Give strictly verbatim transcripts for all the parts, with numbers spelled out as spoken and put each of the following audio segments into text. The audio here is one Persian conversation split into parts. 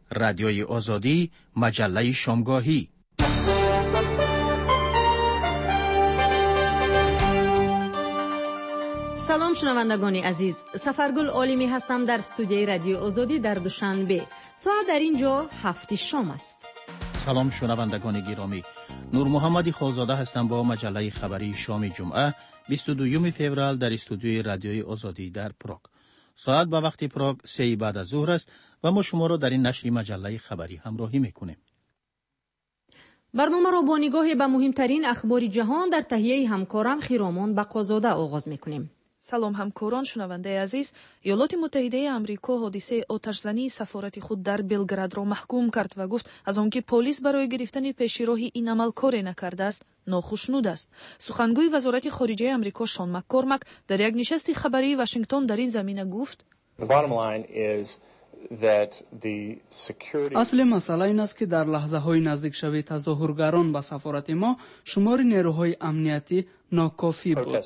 رادیوی آزادی، مجله شامگاهی. سلام شنوندگان عزیز، سفرگل عالمی هستم در استودیوی رادیو آزادی در دوشنبه. ساعت در اینجا هفت شام است. سلام شنوندگان گرامی، نور محمدی خوزاده هستم با مجله خبری شام جمعه بیست و دوم فوریه در استودیوی رادیوی آزادی در پراگ. ساعت به وقت پراگ سه بعد از ظهر است و ما شما را در این نشر مجله خبری همراهی میکنیم. برنامه را با نگاهی به مهمترین اخبار جهان در تهیه همکارم خیرامان بقازاده آغاز میکنیم. سلام همکاران شنونده عزیز، ایالات متحده آمریکا حادثه آتشزنی سفارت خود در بلگراد را محکوم کرد و گفت از آنکه پلیس برای گرفتن پیشراهی این عمل کاری نکرده است ناخشنود است. سخنگوی وزارت خارجه آمریکا شان مککورمک در یک نشست خبری واشنگتن در این زمینه گفت اصل مسئله این است که در لحظه های نزدیک شوی تظاهرگران به سفارت ما شمار نیروهای امنیتی ناکافی بود.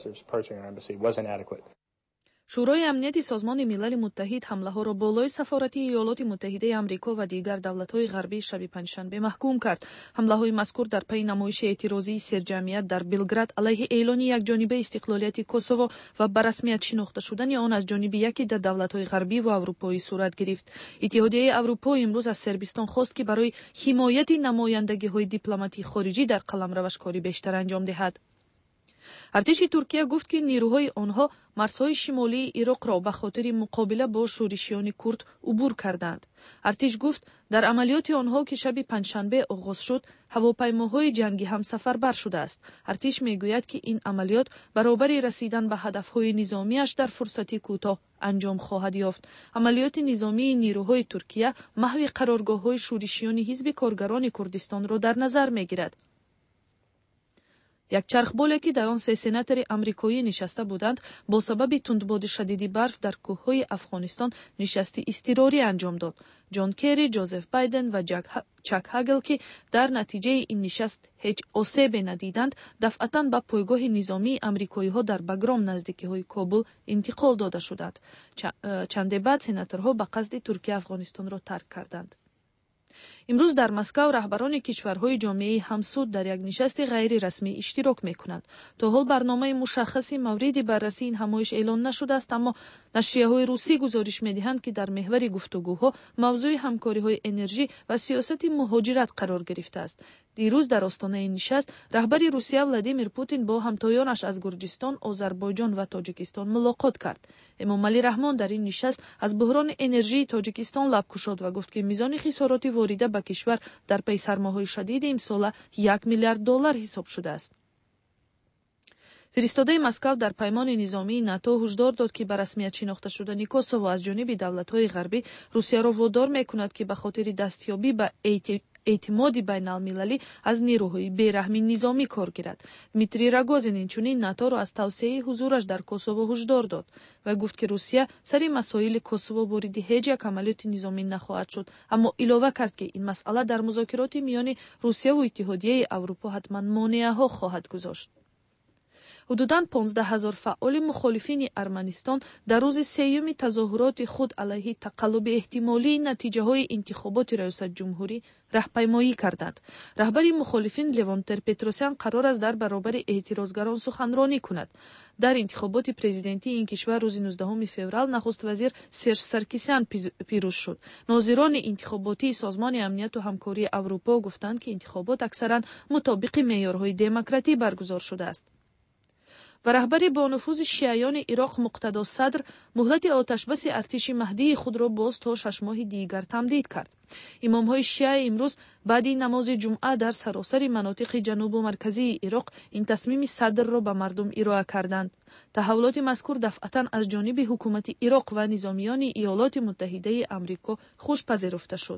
شورای امنیت سازمان ملل متحد حمله ها را بالای سفارت ایالات متحده آمریکا و دیگر دولت‌های غربی شب پنجشنبه محکوم کرد. حمله های مذکور در پی نمایش اعتراضی سرجمعیت در بلگراد علیه اعلان یکجانبه استقلالیت کوسوو و به رسمیت شناخته شدن آن از جانب یکی از دولت‌های غربی و اروپایی صورت گرفت. اتحادیه اروپا امروز از صربستان خواست که برای حمایت نمایندگی‌های دیپلماتی خارجی در قلمروش کاری بیشتر انجام دهد. ارتش ترکیه گفت که نیروهای آنها مرزهای شمالی عراق را به خاطر مقابله با شورشیان کرد عبور کردند. ارتش گفت در عملیات آنها که شب پنجشنبه آغاز شد، هواپیماهای جنگی هم سفربر شده است. ارتش میگوید که این عملیات برابر رسیدن به هدفهای نظامیش در فرصتی کوتاه انجام خواهد یافت. عملیات نظامی نیروهای ترکیه محو قرارگاه‌های شورشیان حزب کارگران کردستان را در نظر میگیرد. یک چرخبالی که در آن سه سناتور آمریکایی نشسته بودند با سبب تندباد شدید برف در کوههای افغانستان نشستی اضطراری انجام داد. جان کری، جوزف بایدن و چک هاگل که در نتیجه این نشست هیچ آسیبی ندیدند دفعتاً به پایگاه نظامی آمریکایی ها در باگرام نزدیکی های کابل انتقال داده شدند. چند بعد سناتورها به قصد ترکیه افغانستان را ترک کردند. امروز در مسکو رهبران کشورهای جامعه همسود در یک نشست غیر رسمی اشتراک میکنند. تا حال برنامه مشخصی مورد بررسی این همایش اعلان نشده است، اما نشریه‌های روسی گزارش میدهند که در محور گفتگوها موضوع همکاری‌های انرژی و سیاست مهاجرت قرار گرفته است. دیروز در آستانه این نشست رهبر روسیه ولادیمیر پوتین با همتایانش از گرجستان، آذربایجان و تاجیکستان ملاقات کرد. امامعلی رحمان در این نشست از بحران انرژی تاجیکستان لب گشود و گفت که میزان خسارات وارده به کشور در پی سرماهای شدید امسال یک میلیارد دلار حساب شده است. فرستاده مسکو در پیمان نظامی ناتو هشدار داد که به رسمیت شناخته شدن کوسوو از جانب دولت‌های غربی روسیه را وادار می‌کند که به خاطر دستیابی به اعتماد بین المللی از نیروهای بیرحمی نظامی کار گیرد. دمیتری راگوزین اینچنین ناتو را از توسعه حضورش در کوسوو هشدار داد و گفت که روسیه سر مسائل کوسوو وارد هیچ یک عملیات نظامی نخواهد شد، اما علاوه کرد که این مسئله در مذاکرات میان روسیه و اتحادیه اروپا حتما مانع‌ها خواهد گذاشت. حدوداً پانزده هزار فعال مخالفین ارمنستان در روز سیوم تظاهرات خود علیه تقلب احتمالی نتیجه های انتخابات ریاست جمهوری راهپیمایی کردند. رهبر مخالفین لوانتر پتروسیان قرار است در برابر اعتراضگران سخنرانی کند. در انتخابات پرزیدنتی این کشور روز نوزدهم فوریه نخست وزیر سرژ سارکیسیان پیروز شد. ناظران انتخاباتی سازمان امنیت و همکاری اروپا گفتند که انتخابات اکثرا مطابق معیارهای دموکراتی برگزار شده است. و رهبر با نفوذ شیعیان عراق مقتدا صدر مهلت آتشبس ارتش مهدی خود را باز تا شش ماه دیگر تمدید کرد. امامهای شیعه امروز بعد نماز جمعه در سراسر مناطق جنوب و مرکزی عراق این تصمیم صدر را به مردم ارائه کردند. تحولات مذکور دفعتاً از جانب حکومت عراق و نظامیان ایالات متحده آمریکا خوش پذیرفته شد.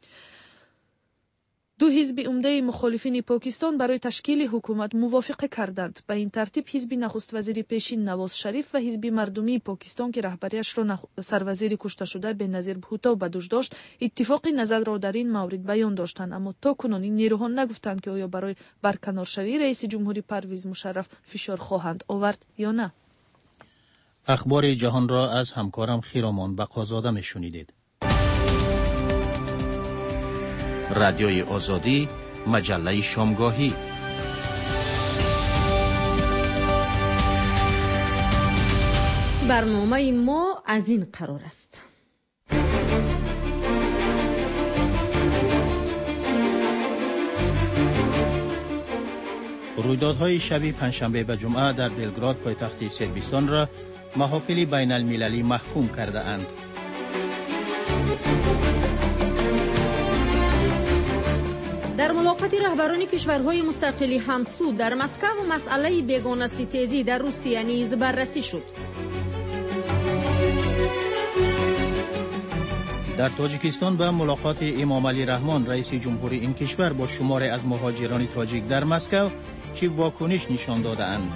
دو حزب عمده مخالفین پاکستان برای تشکیل حکومت موافقه کردند. به این ترتیب حزب نخست وزیر پیشین نواز شریف و حزب مردمی پاکستان که رهبریش را نخ... سروزیر کشته شده بنظیر بھوتو به دوش داشت اتفاق نظر را در این مورد بیان داشتند، اما تا کنون این نیروها نگفتند که آیا برای برکنارشوی رئیس جمهوری پرویز مشرف فشار خواهند آورد یا نه. اخبار جهان را از همکارم خیرامان بقازاده میشنیدید. رادیوی آزادی، مجله شامگاهی. برنامه ما از این قرار است. رویدادهای شب پنجشنبه به جمعه در بلگراد پایتخت صربستان را محافل بین المللی محکوم کرده اند. در ملاقات رهبران کشورهای مستقلی همسو در مسکو و مسئله بیگانه ستیزی در روسیه نیز بررسی شد. در تاجیکستان به ملاقات امام علی رحمان رئیس جمهوری این کشور با شماری از مهاجران تاجیک در مسکو چه واکنش نشان داده‌اند.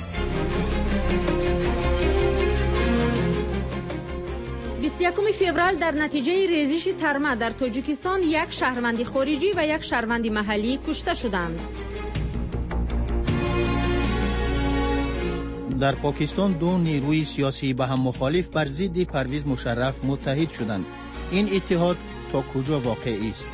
بیست و یکم فوریه در نتیجه ریزش ترمه در تاجیکستان یک شهروند خارجی و یک شهروند محلی کشته شدند. در پاکستان دو نیروی سیاسی به هم مخالف بر ضد پرویز مشرف متحد شدند. این اتحاد تا کجا واقعی است؟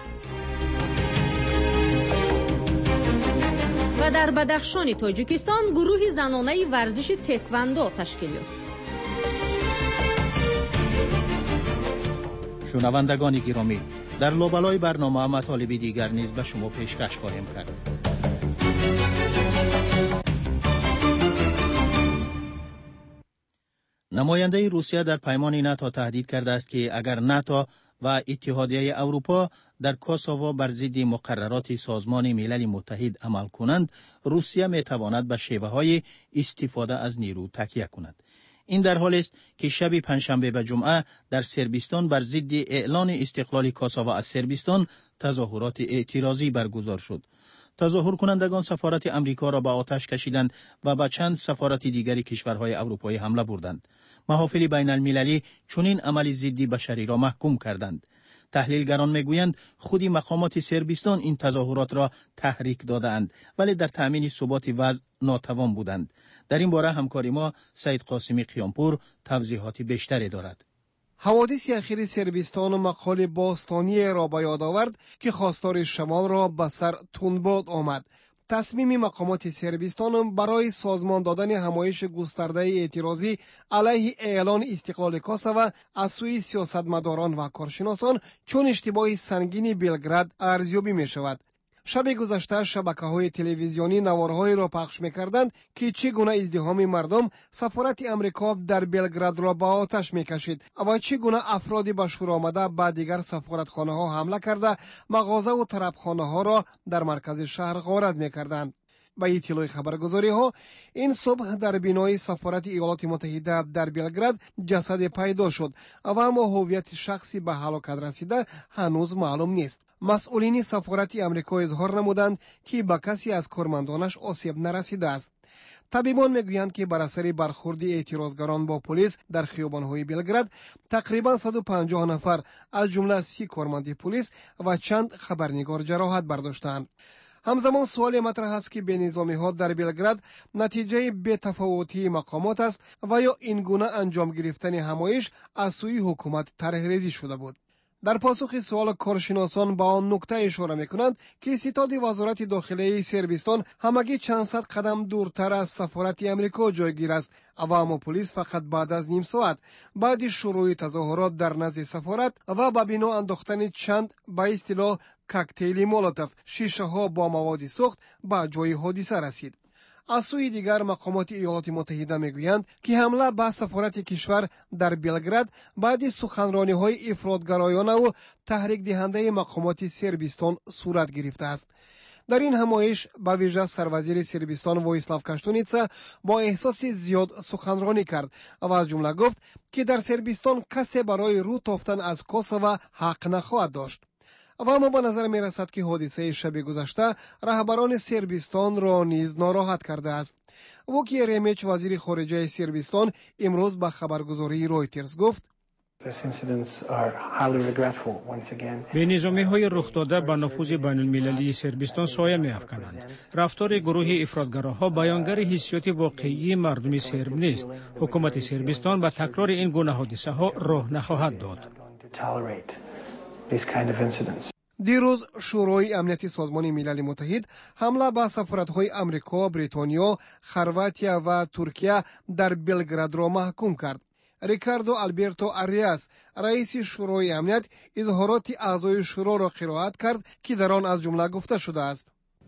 و در بدخشان تاجیکستان گروه زنانه ورزش تکواندو تشکیل یافت. شنوندگان گرامی، در لابلای برنامه مطالب دیگر نیز به شما پیشکش خواهیم کرد. نماینده روسیه در پیمان ناتو تهدید کرده است که اگر ناتو و اتحادیه اروپا در کوسوو بر ضد مقررات سازمان ملل متحد عمل کنند، روسیه می تواند به شیوه‌های استفاده از نیرو تکیه کند. این در حالی است که شب پنجشنبه به جمعه در صربستان بر ضد اعلان استقلال کوسوو از صربستان تظاهرات اعتراضی برگزار شد. تظاهر کنندگان سفارت امریکا را به آتش کشیدند و به چند سفارت دیگری کشورهای اروپایی حمله بردند. محافل بین المللی چنین عمل ضد بشری را محکوم کردند. تحلیلگران میگویند خودی مقامات صربستان این تظاهرات را تحریک دادند، ولی در تأمین ثبات وضع ناتوان بودند. در این باره همکاری ما سید قاسمی قیامپور توضیحات بیشتری دارد. حوادث اخیر صربستان و مقال باستانی را به یاد آورد که خواستار شمال را به سر تندباد آمد. تصمیم مقامات صربستان برای سازمان دادن همایش گسترده اعتراضی علیه اعلان استقلال کوسوو از سوی سیاستمداران و کارشناسان چون اشتباه سنگین بلگراد ارزیابی می شود. شب گذشته شبکه‌های تلویزیونی نوارهایی را پخش می‌کردند که چگونه ازدحام مردم سفارت امریکا در بلگراد را به آتش می‌کشید و چگونه افرادی به شور آمده به دیگر سفارتخانه‌ها حمله کرده مغازه و طرفخانه‌ها را در مرکز شهر غارت می‌کردند. به اطلاع خبرگزاری‌ها این صبح در بینای سفارت ایالات متحده در بلگراد جسد پیدا شد و اما هویت شخصی به هلاکت رسیده هنوز معلوم نیست. مسئولین سفارت امریکا اظهار نمودند که به کسی از کارمندانش آسیب نرسیده است. طبیبان میگویند که بر اثر برخورد اعتراضگران با پلیس در خیابان‌های بلگراد تقریباً صد و پنجاه نفر از جمله سی کارمند پلیس و چند خبرنگار جراحت برداشتند. همزمان سوال مطرح است که بینظامی‌ها در بلگراد نتیجه بی‌تفاوتی مقامات است و یا این گونه انجام گرفتن همایش از سوی حکومت طرح‌ریزی شده بود. در پاسخ سوال کارشناسان با آن نکته اشاره می‌کنند که ستاد وزارت داخلی صربستان همگی چند صد قدم دورتر از سفارت امریکا جایگیر است و اما پلیس فقط بعد از نیم ساعت بعد شروع تظاهرات در نزد سفارت و به بنا انداختن چند به اصطلاح کوکتیل مولوتوف شیشه ها با مواد سوخت به جای حادثه رسید. از سوی دیگر مقامات ایالات متحده میگویند که حمله به سفارت کشور در بلگراد بعد سخنرانی‌های افراطگرایانه و تحریک دهنده مقامات صربستان صورت گرفته است. در این همایش به ویژه سروزیر صربستان وایسلاو کاشتونیتسا با احساس زیاد سخنرانی کرد و از جمله گفت که در صربستان کسی برای رو تافتن از کوسوو حق نخواهد داشت. و اما به نظر می رسد که حادثه شب گذشته رهبران صربستان را نیز ناراحت کرده است. ووکی ریمیچ وزیر خارجه صربستان امروز به خبرگزاری رویترز گفت به نظامی های رخ داده به نفوذ بین المللی صربستان سایه می افکنند. رفتار گروه افراطگراها بیانگر حیثیت واقعی مردم صرب نیست. حکومت صربستان به تکرار این گونه حادثه ها راه نخواهد داد. دیروز شورای امنیت سازمان ملل متحد حمله به سفارت‌های آمریکا، بریتانیا، خرواتیا و ترکیه در بلگراد را محکوم کرد. ریکاردو آلبرتو آریاس رئیس شورای امنیت اظهارات اعضای شورا را قرائت کرد که در آن از جمله گفته شده است: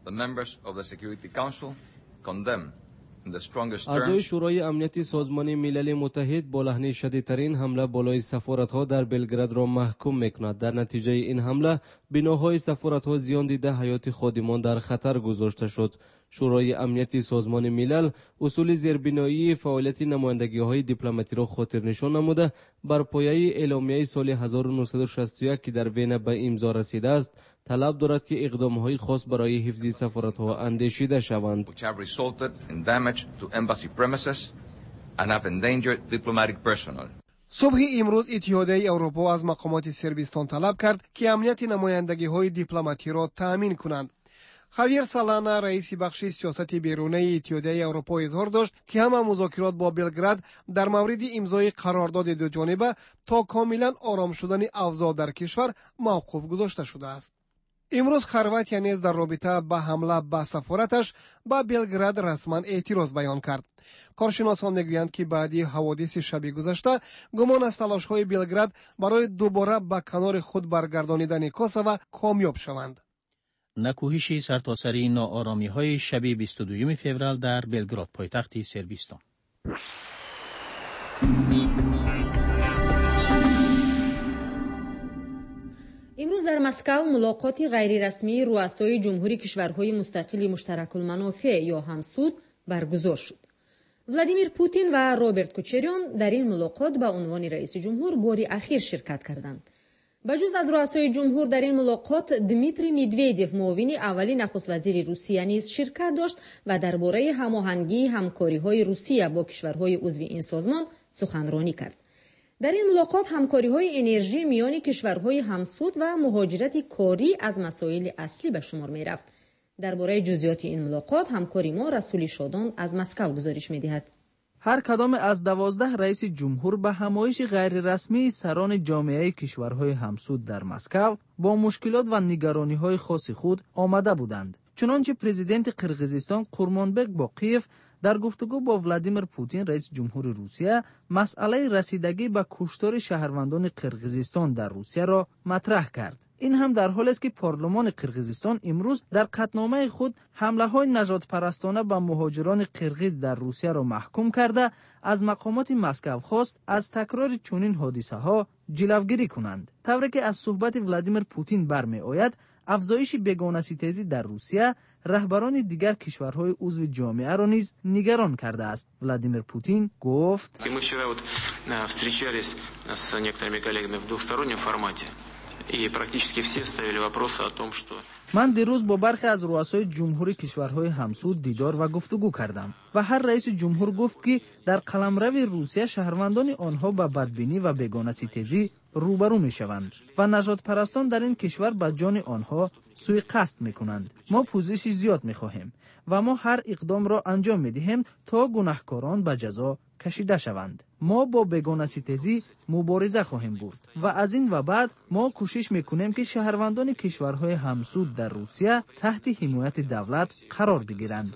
اعضای شورای امنیت سازمان ملل متحد با لحن شدیدترین حمله بالای سفارت‌ها در بلگراد را محکوم می‌کند. در نتیجه این حمله بناهای سفارت‌ها زیان دیده حیات خادمان در خطر گذاشته شد. شورای امنیت سازمان ملل اصول زیربنایی فعالیت نمایندگی‌های دیپلماتی را خاطر نشان نموده بر پایه اعلامیه سال هزار و نهصد و شصت و یک که در وین به امضا رسیده است طلب دارد که اقدام‌های خاص برای حفظ سفارت‌ها اندیشیده شوند. صبح امروز اتحادیه اروپا از مقامات صربستان طلب کرد که امنیت نمایندگی‌های دیپلماتی را تأمین کنند. خاویر سالانا رئیس بخش سیاست بیرونی اتحادیه اروپا اظهار داشت که همه مذاکرات با بلگراد در مورد امضای قرارداد دو جانبه تا کاملا آرام شدن اوضاع در کشور موقوف گذاشته شده است. امروز خرواتیا نیز در رابطه با حمله به سفارتش به بلگراد رسما اعتراض بیان کرد. کارشناسان میگویند که بعدی حوادث شب گذشته گمان است تلاش‌های بلگراد برای دوباره به کنار خود برگردانیدن کوسوو کامیاب شوند. نکوهش سرتاسری ناآرامی‌های شب بیست و دوم فوریه در بلگراد پایتخت صربستان. امروز در مسکو ملاقات غیررسمی رؤسای جمهوری کشورهای مستقل مشترک المنافع یا همسود برگزار شد. ولادیمیر پوتین و روبرت کوچریان در این ملاقات به عنوان رئیس جمهور بار اخیر شرکت کردند. بجز از رؤسای جمهور در این ملاقات دمیتری مدویدیو معاون اولی نخست وزیر روسیه نیز شرکت داشت و درباره هماهنگی همکاری‌های روسیه با کشورهای عضو این سازمان سخنرانی کرد. در این ملاقات همکاری‌های انرژی میان کشورهای همسود و مهاجرت کاری از مسائل اصلی به شمار می‌رفت. درباره جزئیات این ملاقات همکاری ما رسول شادان از مسکو گزارش می‌دهد. هر کدام از دوازده رئیس جمهور به همایش غیر رسمی سران جامعه کشورهای همسود در مسکو با مشکلات و نگرانی‌های خاص خود آمده بودند. چنانچه پرزیدنت قرقیزستان قورمانبک باقیف در گفتگو با ولادیمیر پوتین رئیس جمهور روسیه مسئله رسیدگی به کشتار شهروندان قرقیزستان در روسیه را مطرح کرد. این هم در حالی است که پارلمان قرقیزستان امروز در قطعنامه خود حمله‌های نژاد پرستانه به مهاجران قرقیز در روسیه را محکوم کرده از مقامات مسکو خواست از تکرار چنین حادثه‌ها جلوگیری کنند. طوری که از صحبت ولادیمیر پوتین برمی‌آید افزایش بیگانه‌ستیزی در روسیه رهبران دیگر کشورهای عضو جامعه را نیز نگران کرده است. ولادیمیر پوتین گفت: من دیروز با برخی از رؤسای جمهوری کشورهای همسود دیدار و گفتگو کردم و هر رئیس جمهور گفت که در قلمرو روسیه شهروندان آنها با بدبینی و بیگانه‌ستیزی روبرو می شوند و نژاد پرستان در این کشور به جان آنها سوء قصد می کنند. ما پوزش زیاد می خواهیم و ما هر اقدام را انجام می دهیم تا گناهکاران به جزا کشیده شوند. ما با بیگانه‌ستیزی مبارزه خواهیم برد و از این و بعد ما کوشش میکنیم که شهروندان کشورهای همسود در روسیه تحت حمایت دولت قرار بگیرند.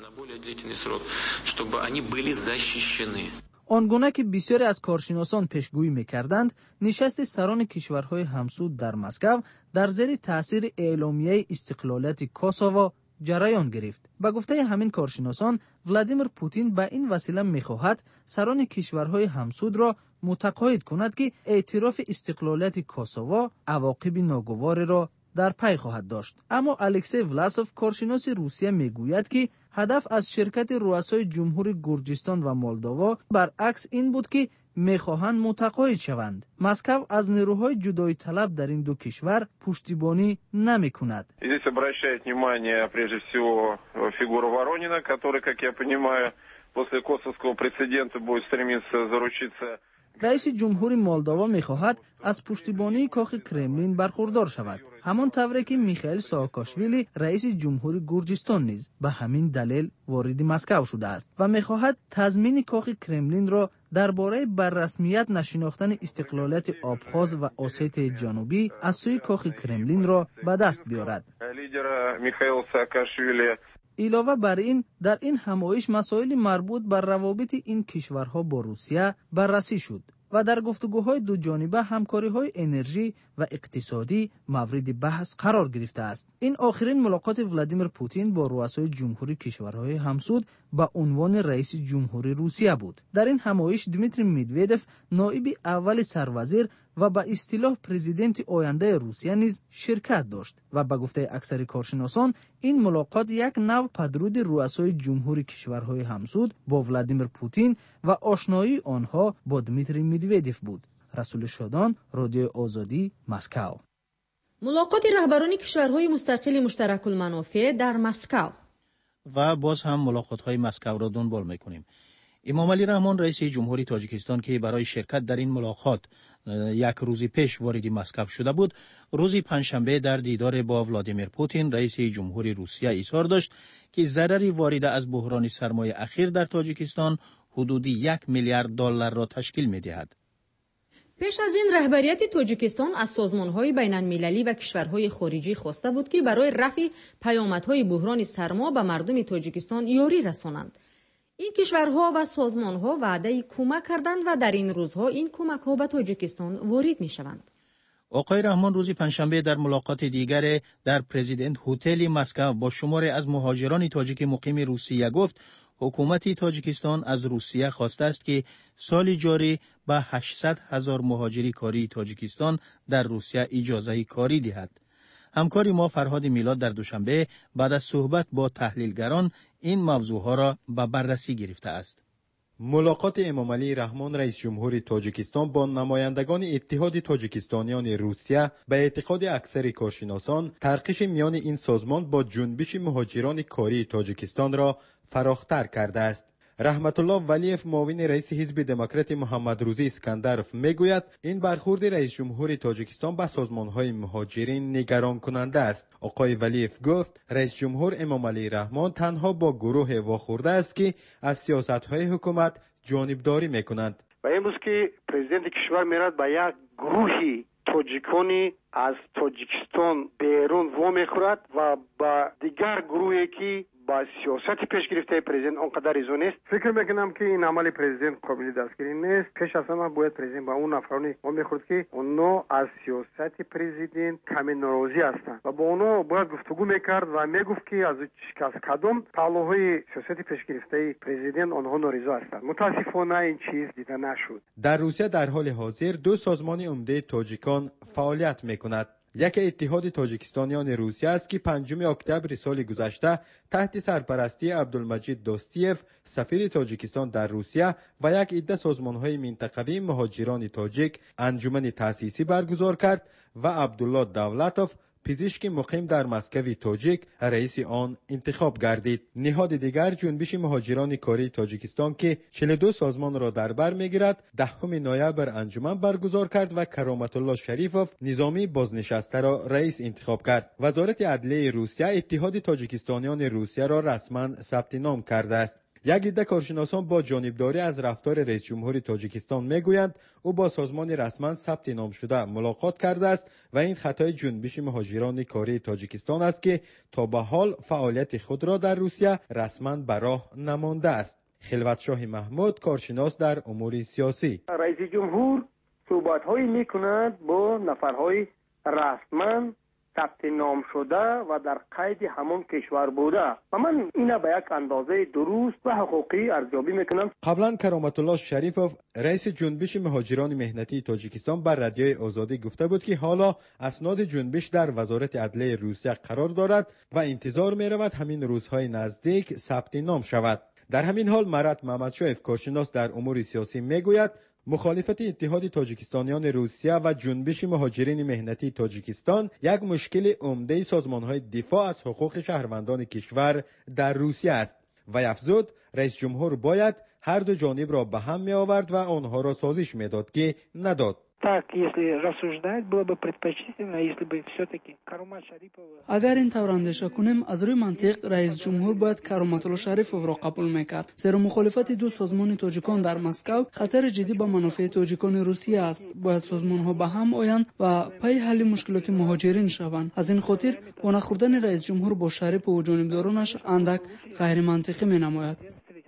آنگونه که بسیاری از کارشناسان پیشگویی میکردند، نشست سران کشورهای همسود در مسکو در زیر تاثیر اعلامیه استقلالیت کوسوو جریان گرفت. با گفته همین کارشناسان ولادیمیر پوتین به این وسیله میخواهد سران کشورهای همسود را متقاعد کند که اعتراف استقلالیت کوسوو عواقب ناگواری را در پی خواهد داشت. اما الکسی ولاسوف کارشناس روسیه میگوید که هدف از شرکت رؤسای جمهور گرجستان و مولداوا برعکس این بود که میخواهند متقاعد شوند. مسکو از نیروهای جدایی طلب در این دو کشور پشتیبانی نمی کند. Здесь обращает внимание прежде всего фигура Воронина, который, как я понимаю, после косовского прецедента будет стремиться заручиться. رئیس جمهور مولداوا میخواهد از پشتیبانی کاخ کرملین برخوردار شود، همان طوری که میخائیل سااکاشویلی رئیس جمهور گرجستان نیز به همین دلیل وارد مسکو شده است و میخواهد تضمین کاخ کرملین را درباره بر رسمیت نشناختن استقلالیت آبخاز و اوستی جنوبی از سوی کاخ کرملین را به دست بیارد. لیدر میخائیل ساکاشویلی علاوه بر این، در این همایش مسائل مربوط بر روابط این کشورها با روسیه بررسی شد و در گفتگوهای دو جانبه همکاری‌های انرژی و اقتصادی مورد بحث قرار گرفته است. این آخرین ملاقات ولادیمیر پوتین با رؤسای جمهوری کشورهای همسود به عنوان رئیس جمهوری روسیه بود. در این همایش دیمیتری مدودوف، نایب اول سروزیر و به اصطلاح پرزیدنت آینده روسیه نیز شرکت داشت و به گفته اکثر کارشناسان این ملاقات یک نوع پدرود رؤسای جمهوری کشورهای همسود با ولادیمیر پوتین و آشنایی آنها با دیمیتری مدودوف بود. رسول شادان، رادیو آزادی، مسکو. ملاقات رهبران کشورهای مستقل مشترک المنافع در مسکو. و باز هم ملاقات‌های مسکو را دنبال می‌کنیم. امام علی رحمان رئیس جمهوری تاجیکستان که برای شرکت در این ملاقات یک روز پیش وارد مسکو شده بود، روز پنجشنبه در دیدار با ولادیمیر پوتین رئیس جمهوری روسیه اظهار داشت که ضرری وارد از بحران سرمایه اخیر در تاجیکستان حدود یک میلیارد دلار را تشکیل می‌دهد. پیش از این رهبریت تاجیکستان از سازمان‌های بین‌المللی و کشورهای خارجی خواسته بود که برای رفع پیامدهای بحران سرما به مردم تاجیکستان یاری رسانند. این کشورها و سازمان‌ها وعده کمک کردند و در این روزها این کمک‌ها به تاجیکستان وارد می‌شوند. آقای رحمان روز پنجشنبه در ملاقات دیگر در پرزیدنت هتل مسکو با شماری از مهاجران تاجیک مقیم روسیه گفت حکومت تاجیکستان از روسیه خواسته است که سال جاری به هشتصد هزار مهاجری کاری تاجیکستان در روسیه اجازه کاری دهد. همکاری ما فرهاد میلاد در دوشنبه بعد از صحبت با تحلیلگران این موضوعها را به بررسی گرفته است. ملاقات امام علی رحمان رئیس جمهوری تاجیکستان با نمایندگان اتحاد تاجیکستانیان روسیه به اعتقاد اکثر کارشناسان ترقیش میان این سازمان با جنبش مهاجران کاری تاجیکستان را فراختر کرده است. رحمت الله ولیف معاون رئیس حزب دموکرات محمد روزی اسکندرف میگوید این برخورد رئیس جمهوری تاجیکستان به سازمان‌های مهاجرین نگران کننده است. آقای ولیف گفت رئیس جمهور امام علی رحمان تنها با گروه واخورده است که از سیاست‌های حکومت جانبداری میکنند. و امروز که پرزیدنت کشور میرد به یک گروهی تاجیکانی از تاجیکستان بیرون وا میخورد و با دیگر گروهی که با سیاست پیش گرفته پرزیدنت اونقدر ریزو نیست. فکر میکنم که این عمل پرزیدنت قابل دستگیری نیست. پیش از همه باید پرزیدنت با اون افرادی ما میخورد که اونا از سیاست پرزیدنت کمی ناراضی هستند و با اونا باید گفتگو میکرد و میگفت که از از کدام پهلوهای سیاست پیش گرفته پرزیدنت آنها ناراضی هستند. متاسفانه این چیز دیده نشد. در روسیه در حال حاضر دو سازمان عمده تاجیکان فعالیت میکند. یک اتحاد تاجیکستانیان روسیه است که پنجم اکتبر سال گذشته تحت سرپرستی عبدالمجید دوستیف سفیر تاجیکستان در روسیه و یک عده سازمان‌های منطقوی مهاجران تاجیک انجمن تأسیسی برگزار کرد و عبدالله دولتوف پزشک مقیم در مسکو تاجیک رئیس آن انتخاب گردید. نهاد دیگر جنبش مهاجران کاری تاجیکستان که چهل و دو سازمان را در بر میگیرد دهم نوامبر انجمن برگزار کرد و کرامت الله شریفوف نظامی بازنشسته را رئیس انتخاب کرد. وزارت عدلیه روسیه اتحاد تاجیکستانیان روسیه را رسما ثبت نام کرده است. یک عده کارشناسان با جانبداری از رفتار رئیس جمهوری تاجیکستان میگویند او با سازمان رسما ثبت نام شده ملاقات کرده است و این خطای جنبش مهاجران کاری تاجیکستان است که تا به حال فعالیت خود را در روسیه رسما به راه نمانده است. خلوتشاه محمود کارشناس در امور سیاسی: رئیس جمهور صحبت‌هایی می‌کند با نفرهای رسما ثبت نام شده و در قید همان کشور بوده و من اینا به یک اندازه درست و حقوقی ارزیابی میکنم. قبلا کرامت الله شریفوف رئیس جنبش مهاجران مهنتی تاجیکستان بر رادیوی آزادی گفته بود که حالا اسناد جنبش در وزارت عدلیه روسیه قرار دارد و انتظار میرود همین روزهای نزدیک ثبت نام شود. در همین حال مراد محمدشاهف کارشناس در امور سیاسی میگوید مخالفت اتحاد تاجیکستانیان روسیه و جنبش مهاجرین مهنتی تاجیکستان یک مشکل عمده سازمان‌های دفاع از حقوق شهروندان کشور در روسیه است و افزود رئیس جمهور باید هر دو جانب را به هم می آورد و آنها را سازش می داد که نداد. اگر این طور اندیشه کنیم از روی منطق رئیس جمهور باید کرامت شریفوف را قبول میکرد، زیرا مخالفت دو سازمان تاجیکان در مسکو خطر جدی به منافع تاجیکان روسیه است. باید سازمان ها به هم آیند و پی حل مشکلات مهاجرین شوند. از این خاطر وانخوردن رئیس جمهور با شریف و جانبدارانش اندک غیر منطقی می نماید.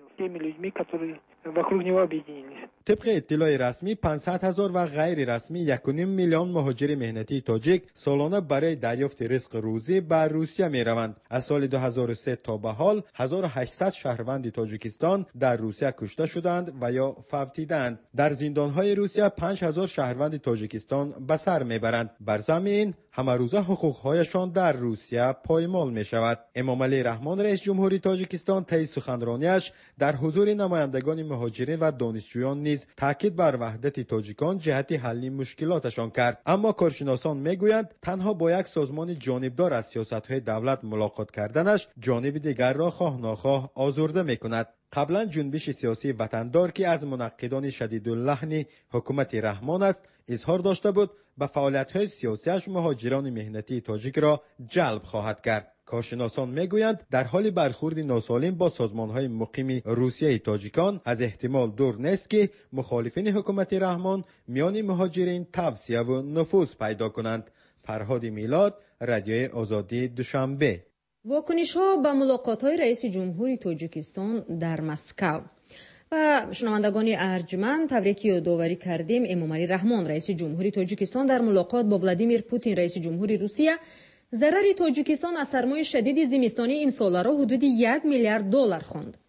طبق اطلاع رسمی پانصد هزار و غیر رسمی یک و نیم میلیون مهاجر مهنتی تاجیک سالانه برای دریافت رزق روزی به روسیه می روند. از سال دو هزار و سه تا به حال هزار و هشتصد شهروند تاجیکستان در روسیه کشته شدند و یا فوتیدند. در زندانهای روسیه پنج هزار شهروند تاجیکستان به سر می برند. بر زمین همه روزه حقوقهایشان در روسیه پایمال می شود. امام علی رحمان رئیس جمهوری تاجیکستان طی سخنرانیش در حضور نمایندگان مهاجرین و دانشجویان نیز تاکید بر وحدت تاجیکان جهت حل مشکلاتشان کرد. اما کارشناسان میگویند تنها با یک سازمان جانبدار از سیاست‌های دولت ملاقات کردنش جانب دیگر را خواه ناخواه آزرده میکند. قبلا جنبش سیاسی وطندار که از منقدان شدیداللحن حکومت رحمان است اظهار داشته بود به فعالیت‌های سیاسیش مهاجران مهنتی تاجیک را جلب خواهد کرد. کارشناسان میگویند در حال برخورد ناسالم با سازمان‌های مقیم روسیه تاجیکان از احتمال دور نیست که مخالفین حکومت رحمان میان مهاجرین توسعه و نفوذ پیدا کنند. فرهاد میلاد، رادیوی آزادی، دوشنبه. واکنش‌ها به ملاقات‌های رئیس جمهوری تاجیکستان در مسکو و شنوندگان ارجمند، تبریک که یادآوری کردیم امام علی رحمان رئیس جمهوری تاجیکستان در ملاقات با ولادیمیر پوتین رئیس جمهوری روسیه ضرر تاجیکستان از سرمای شدید زمستانی این ساله را حدود یک میلیارد دلار خواند.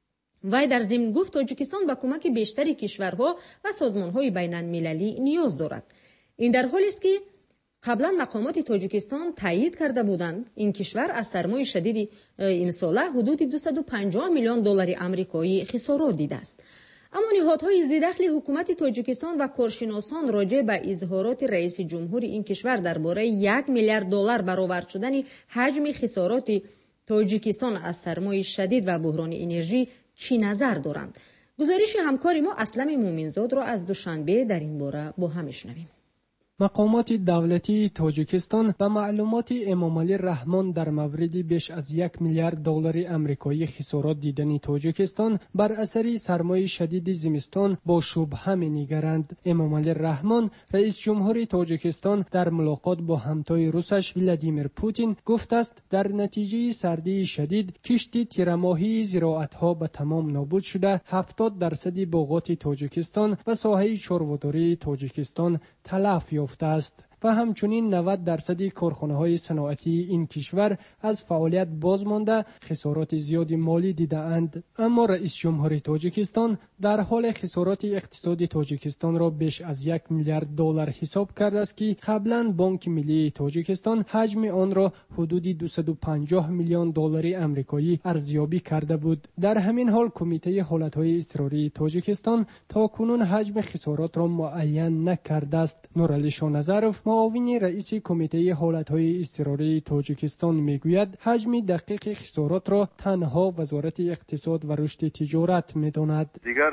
وی در ضمن گفت تاجیکستان به کمک بیشتری کشورها و سازمان‌های بین‌المللی نیاز دارد. این در حالی است که قبلا مقامات تاجیکستان تایید کرده بودند این کشور از سرمای شدید این ساله حدود دویست و پنجاه میلیون دلار آمریکایی خسارات دیده است. اما نهادهای ذی‌دخل حکومت تاجیکستان و کارشناسان راجع به اظهارات رئیس جمهور این کشور درباره یک میلیارد دلار برآورد شدن حجم خسارات تاجیکستان از سرمای شدید و بحران انرژی چی نظر دارند؟ گزارش همکار ما اسلم مومنزاد را از دوشنبه در این باره با هم میشنویم. مقامات دولتی تاجیکستان به معلومات امام علی رحمان در مورد بیش از یک میلیارد دلار آمریکایی خسارات دیدن تاجیکستان بر اثر سرمای شدید زمستان با شبهه می‌نگرند. امام علی رحمان رئیس جمهوری تاجیکستان در ملاقات با همتای روسش ولادیمیر پوتین گفت است در نتیجه سردی شدید کشت تیرماهی زراعت‌ها به تمام نابود شده، هفتاد درصد باغات تاجیکستان و ساحه چاره‌داری تاجیکستان تلف یافته است و همچنین نود درصد کارخانه‌های صنعتی این کشور از فعالیت باز مانده خسارات زیادی مالی دیده‌اند. اما رئیس جمهوری تاجیکستان در حال خسارات اقتصادی تاجیکستان را بیش از یک میلیارد دلار حساب کرده است که قبلا بانک ملی تاجیکستان حجم آن را حدود دویست و پنجاه میلیون دلار آمریکایی ارزیابی کرده بود. در همین حال کمیته حالت‌های اضطراری تاجیکستان تاکنون حجم خسارات را معین نکرده است. نورعلی شاهنظرов معاون رئیس کمیته حالت‌های اضطراری تاجیکستان میگوید حجم دقیق خسارات را تنها وزارت اقتصاد و رشد تجارت میداند. دیگر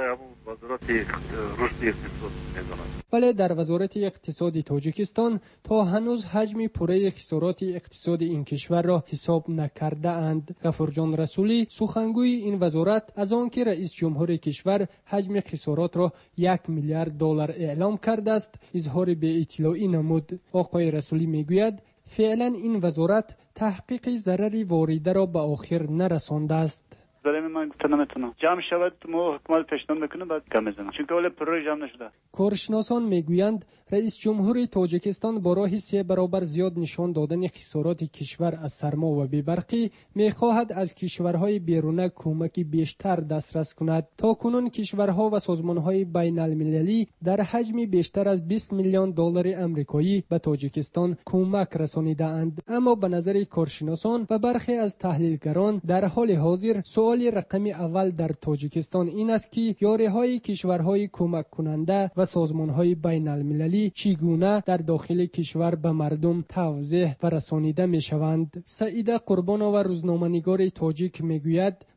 وزارت رشد اقتصاد میداند. ولی در وزارت اقتصاد تاجیکستان تا هنوز حجم پوره خسارات اقتصاد این کشور را حساب نکرده اند. غفورجان رسولی سخنگوی این وزارت از آنکه رئیس جمهور کشور حجم خسارات را یک میلیارد دلار اعلام کرده است اظهار به اطلاعی نمود. آقای رسولی میگوید فعلا این وزارت تحقیق ضرر وارده را به آخر نرسانده است. برای من گفتم نمیتونم جمع شود ما حکومت پیشنهاد میکنه بعد کم میزنم چون که اول پروژه جمع نشده. کارشناسان میگویند رئیس جمهور تاجیکستان با راه سه برابر زیاد نشان دادن خسارات کشور از سرما و بی‌برقی میخواهد از کشورهای بیرونه کمک بیشتر دسترس کند. تاکنون کشورها و سازمانهای بین المللی در حجم بیشتر از بیست میلیون دلار آمریکایی به تاجیکستان کمک رسانیده اند. اما به نظر کارشناسان و برخی از تحلیلگران در حال حاضر سوال رقم اول در تاجیکستان این است که یاریهای کشورهای کمک کننده و سازمانهای بین المللی چگونه در داخل کشور به مردم توضیح و رسانیده می شوند. سعیده قربانова روزنامه‌نگار تاجیک میگوید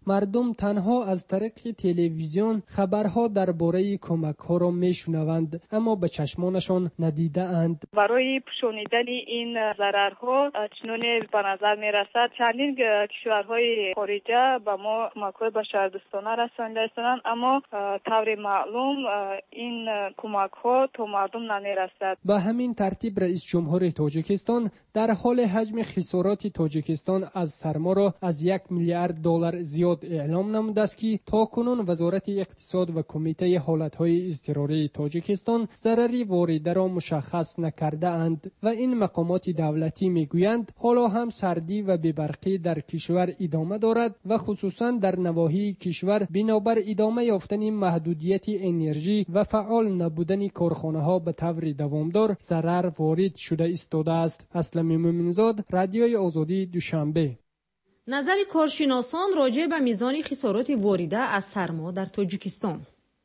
مردم تنها از طریق تلویزیون خبرها درباره کمک‌ها را میشنوند اما به چشمانشان ندیده اند. برای پوشانیدن این ضررها چنون به نظر میرسد چندین کشورهای خارجه به ما کمک‌های بشردوستانه رسانده هستند، اما طور معلوم این کمک‌ها تا مردم نمیرسد. به همین ترتیب رئیس جمهور تاجیکستان در حال حجم خسارات تاجیکستان از سرما را از یک میلیارد دلار زیاد اعلام نموده است که تاکنون وزارت اقتصاد و کمیته حالتهای اضطراری تاجیکستان ضرری وارده را مشخص نکرده اند و این مقامات دولتی میگویند حالا هم سردی و بی‌برقی در کشور ادامه دارد و خصوصا در نواحی کشور بنابر ادامه یافتن محدودیت انرژی و فعال نبودن کارخانه‌ها به طور دوامدار ضرر وارد شده ایستاده است. اسلم مومنزاد، رادیوی آزادی، دوشنبه. نظر کارشناسان راجع به میزان خسارات وارده از سرما در تاجیکستان.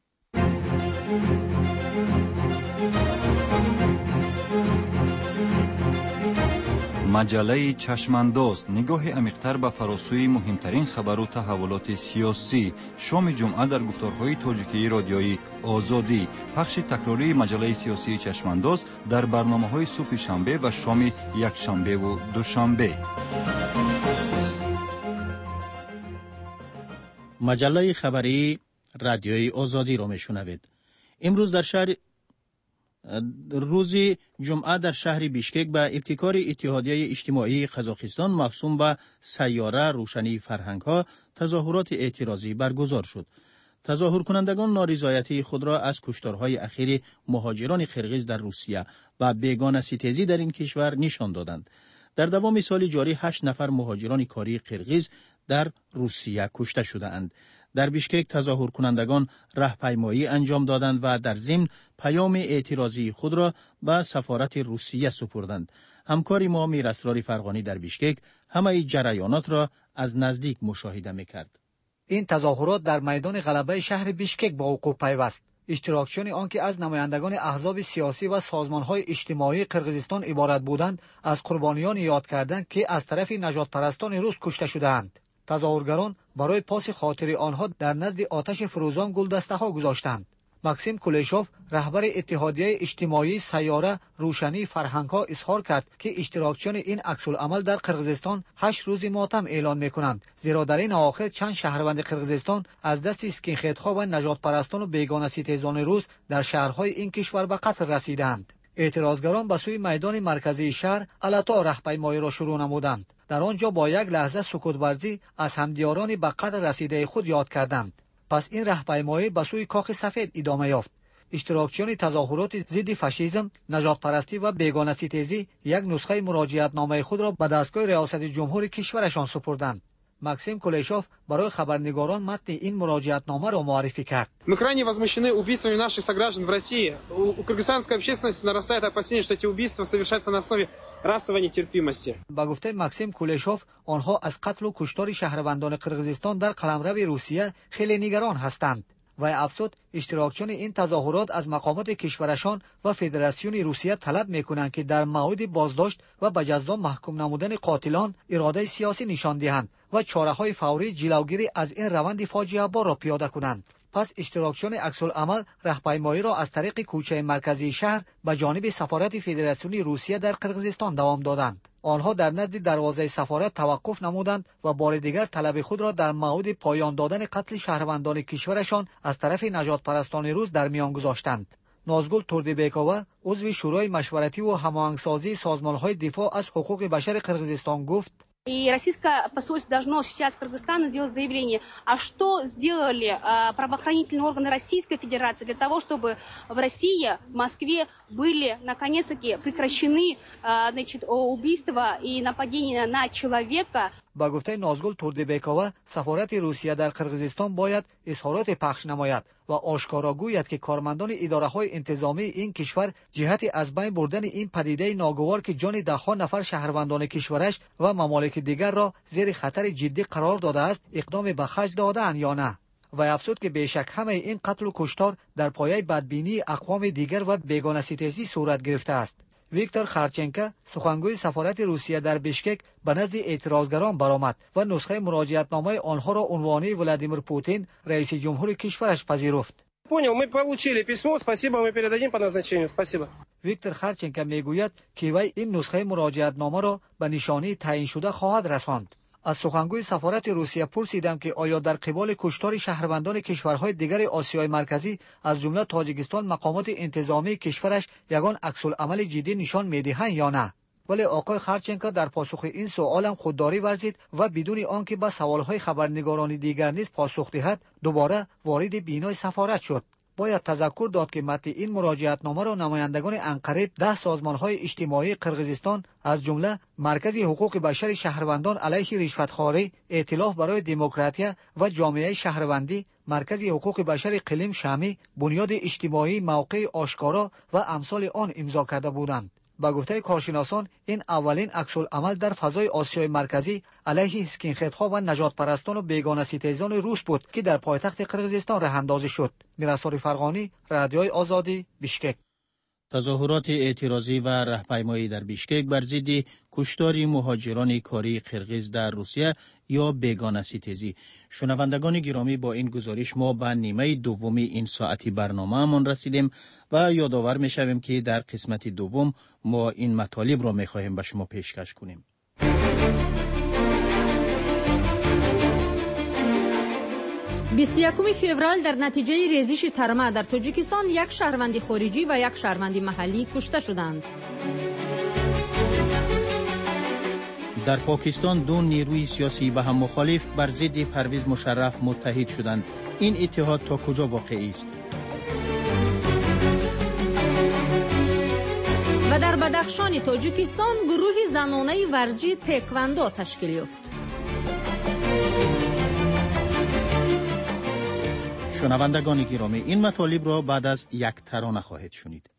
مجله چشمانداز نگاه عمیق‌تر به فراسوی مهمترین خبر و تحولات سیاسی. شام جمعه در گفتارهای تاجیکی رادیویی آزادی. پخش تکراری مجله سیاسی چشمانداز در برنامه‌های صبح شنبه و شام یکشنبه و دوشنبه. مجله خبری رادیوی آزادی را میشنوید. امروز در شهر روز جمعه در شهر بیشکک به ابتکار اتحادیه اجتماعی قزاقستان مفهوم به سیاره روشنی فرهنگ ها تظاهرات اعتراضی برگزار شد. تظاهر کنندگان نارضایتی خود را از کشتارهای اخیر مهاجران قرغیز در روسیه و بیگانه ستیزی در این کشور نشان دادند. در دوام سال جاری هشت نفر مهاجران کاری قرغیز در روسیه کشته شده اند. در بیشکک تظاهر کنندگان راهپیمایی انجام دادند و در ضمن پیام اعتراضی خود را به سفارت روسیه سپردند. همکار ما میراسرار فرغانی در بیشکک همه جریانات را از نزدیک مشاهده میکرد. این تظاهرات در میدان غلبه شهر بیشکک با وقوع پیوست. اشتراکچیان آنکه از نمایندگان احزاب سیاسی و سازمان‌های اجتماعی قرغیزستان عبارت بودند، از قربانیان یاد کردند که از طرف نجات پرستان روس کشته شدند. تظاهرگران برای پاس خاطر آنها در نزد آتش فروزان گلدسته‌ها گذاشتند. ماکسیم کولشوف، رهبر اتحادیه اجتماعی سیاره روشنی فرهنگ‌ها، اظهار کرد که اشتراکچیان این عکس‌العمل در قرغیزستان هشت روز ماتم اعلان می‌کنند، زیرا در این اواخر چند شهروند قرغیزستان از دست اسکینخدها و نجات پرستان و بیگانه ستیزان روس در شهرهای این کشور به قتل رسیدند. اعتراضگران به سوی میدان مرکزی شهر التا راهپیمایی را شروع نمودند. در آنجا با یک لحظه سکوت ورزی از همدیاران به قتل رسیده خود یاد کردند. پس این راهپیمایی به سوی کاخ سفید ادامه یافت. اشتراکچیان تظاهرات ضد فاشیسم، نجات پرستی و بیگانه ستیزی یک نسخه مراجعت نامه خود را به دستگاه ریاست جمهوری کشورشان سپردند. ماکسیم کولشوف برای خبرنگاران متن این مراجعت نامه را معرفی کرد. Мы крайне возмущены убийствами наших сограждан в России. У кыргызстанской общественности нарастает опасение, что эти убийства совершаются на основе расовой нетерпимости. با گفته ماکسیم کولشوف، آنها از قتل و کشتار شهروندان قرغیزستان در قلمرو روسیه خیلی نگران هستند. و افزود اشتراکچیان این تظاهرات از مقامات کشورشان و فدراسیون روسیه طلب میکنند که در موعد بازداشت و به جزا محکوم نمودن قاتلان اراده سیاسی نشان دهند و چاره‌های فوری جلوگیری از این روند فاجعه بار را پیاده کنند. پس اشتراکچیان عکس‌العمل راهپیمایی را از طریق کوچه مرکزی شهر به جانب سفارت فدراسیون روسیه در قرغیزستان دوام دادند. آنها در نزد دروازه سفارت توقف نمودند و بار دیگر طلب خود را در موعد پایان دادن قتل شهروندان کشورشان از طرف نجات پرستان روس در میان گذاشتند. نازگل توردیبکووا، عضو شورای مشورتی و هماهنگسازی سازمان‌های دفاع از حقوق بشر قرغیزستان گفت: И российское посольство должно сейчас Кыргызстану сделать заявление, а что сделали а, правоохранительные органы Российской Федерации для того, чтобы в России, в Москве были наконец-таки прекращены а, значит, убийства и нападения на человека. با گفته نازگل توردیبکووا، سفارت روسیه در قرغیزستان باید اظهارات پخش نماید و آشکارا گوید که کارمندان اداره‌های انتظامی این کشور جهت از بین بردن این پدیده ناگوار که جان ده‌ها نفر شهروندان کشورش و ممالک دیگر را زیر خطر جدی قرار داده است اقدام به خرج داده‌اند یا نه. و افزود که بیشک همه این قتل و کشتار در پایه بدبینی اقوام دیگر و بیگانه ستیزی صورت گرفته است. ویکتور خارچنکا سخنگوی سفارت روسیه در بیشکک به نزد اعتراضگران برآمد و نسخه مراجعتنامه آنها را عنوانی ولادیمیر پوتین رئیس جمهور کشورش پذیرفت. Понял, мы получили письмо, спасибо, мы передадим по назначению. Спасибо. ویکتور خارچنکا میگوید که وی این نسخه مراجعتنامه را به نشانی تعیین شده خواهد رساند. از سخنگوی سفارت روسیه پرسیدم که آیا در قبال کشتار شهروندان کشورهای دیگر آسیای مرکزی از جمله تاجیکستان مقامات انتظامی کشورش یگان عکس‌العمل جدی نشان میدهند یا نه؟ ولی آقای خارچنکا در پاسخ این سوالم خودداری ورزید و بدون آنکه به سوالهای خبرنگاران دیگر نیز پاسخ دهد دوباره وارد بینای سفارت شد. باید تذکر داد که متن این مراجعتنامه را نمایندگان انقره ده سازمان‌های اجتماعی قرقیزستان از جمله مرکز حقوق بشر شهروندان علیه رشوتخواری، ائتلاف برای دموکراسی و جامعه شهروندی، مرکز حقوق بشر اقلیم شامی، بنیاد اجتماعی موقع آشکارا و امثال آن امضا کرده بودند. با گفته کارشناسان این اولین عکس‌العمل در فضای آسیای مرکزی علیه اسکینخدها و نجات پرستان و بیگانه ستیزان روس بود که در پایتخت قرقیزستان راه اندازی شد. میرسال فرغانی، رادیوی آزادی، بیشکک. تظاهرات اعتراضی و راهپیمایی در بیشکک بر ضد کشتار مهاجران کاری قرقیز در روسیه یا بیگانه ستیزی. شنوندگان گرامی، با این گزارش ما به نیمه دومی این ساعتی برنامه‌مان رسیدیم و یادآور می‌شویم که در قسمت دوم ما این مطالب را می‌خواهیم به شما پیشکش کنیم. بیست و یکم فوریه در نتیجه ریزش ترمه در تاجیکستان یک شهروند خارجی و یک شهروند محلی کشته شدند. در پاکستان دو نیروی سیاسی به هم مخالف بر ضد پرویز مشرف متحد شدند. این اتحاد تا کجا واقعی است؟ و در بدخشان تاجیکستان گروه زنانه ورزشی تکواندو تشکیل یافت. شنوندگان گرامی، این مطالب را بعد از یک ترانه خواهید شنید.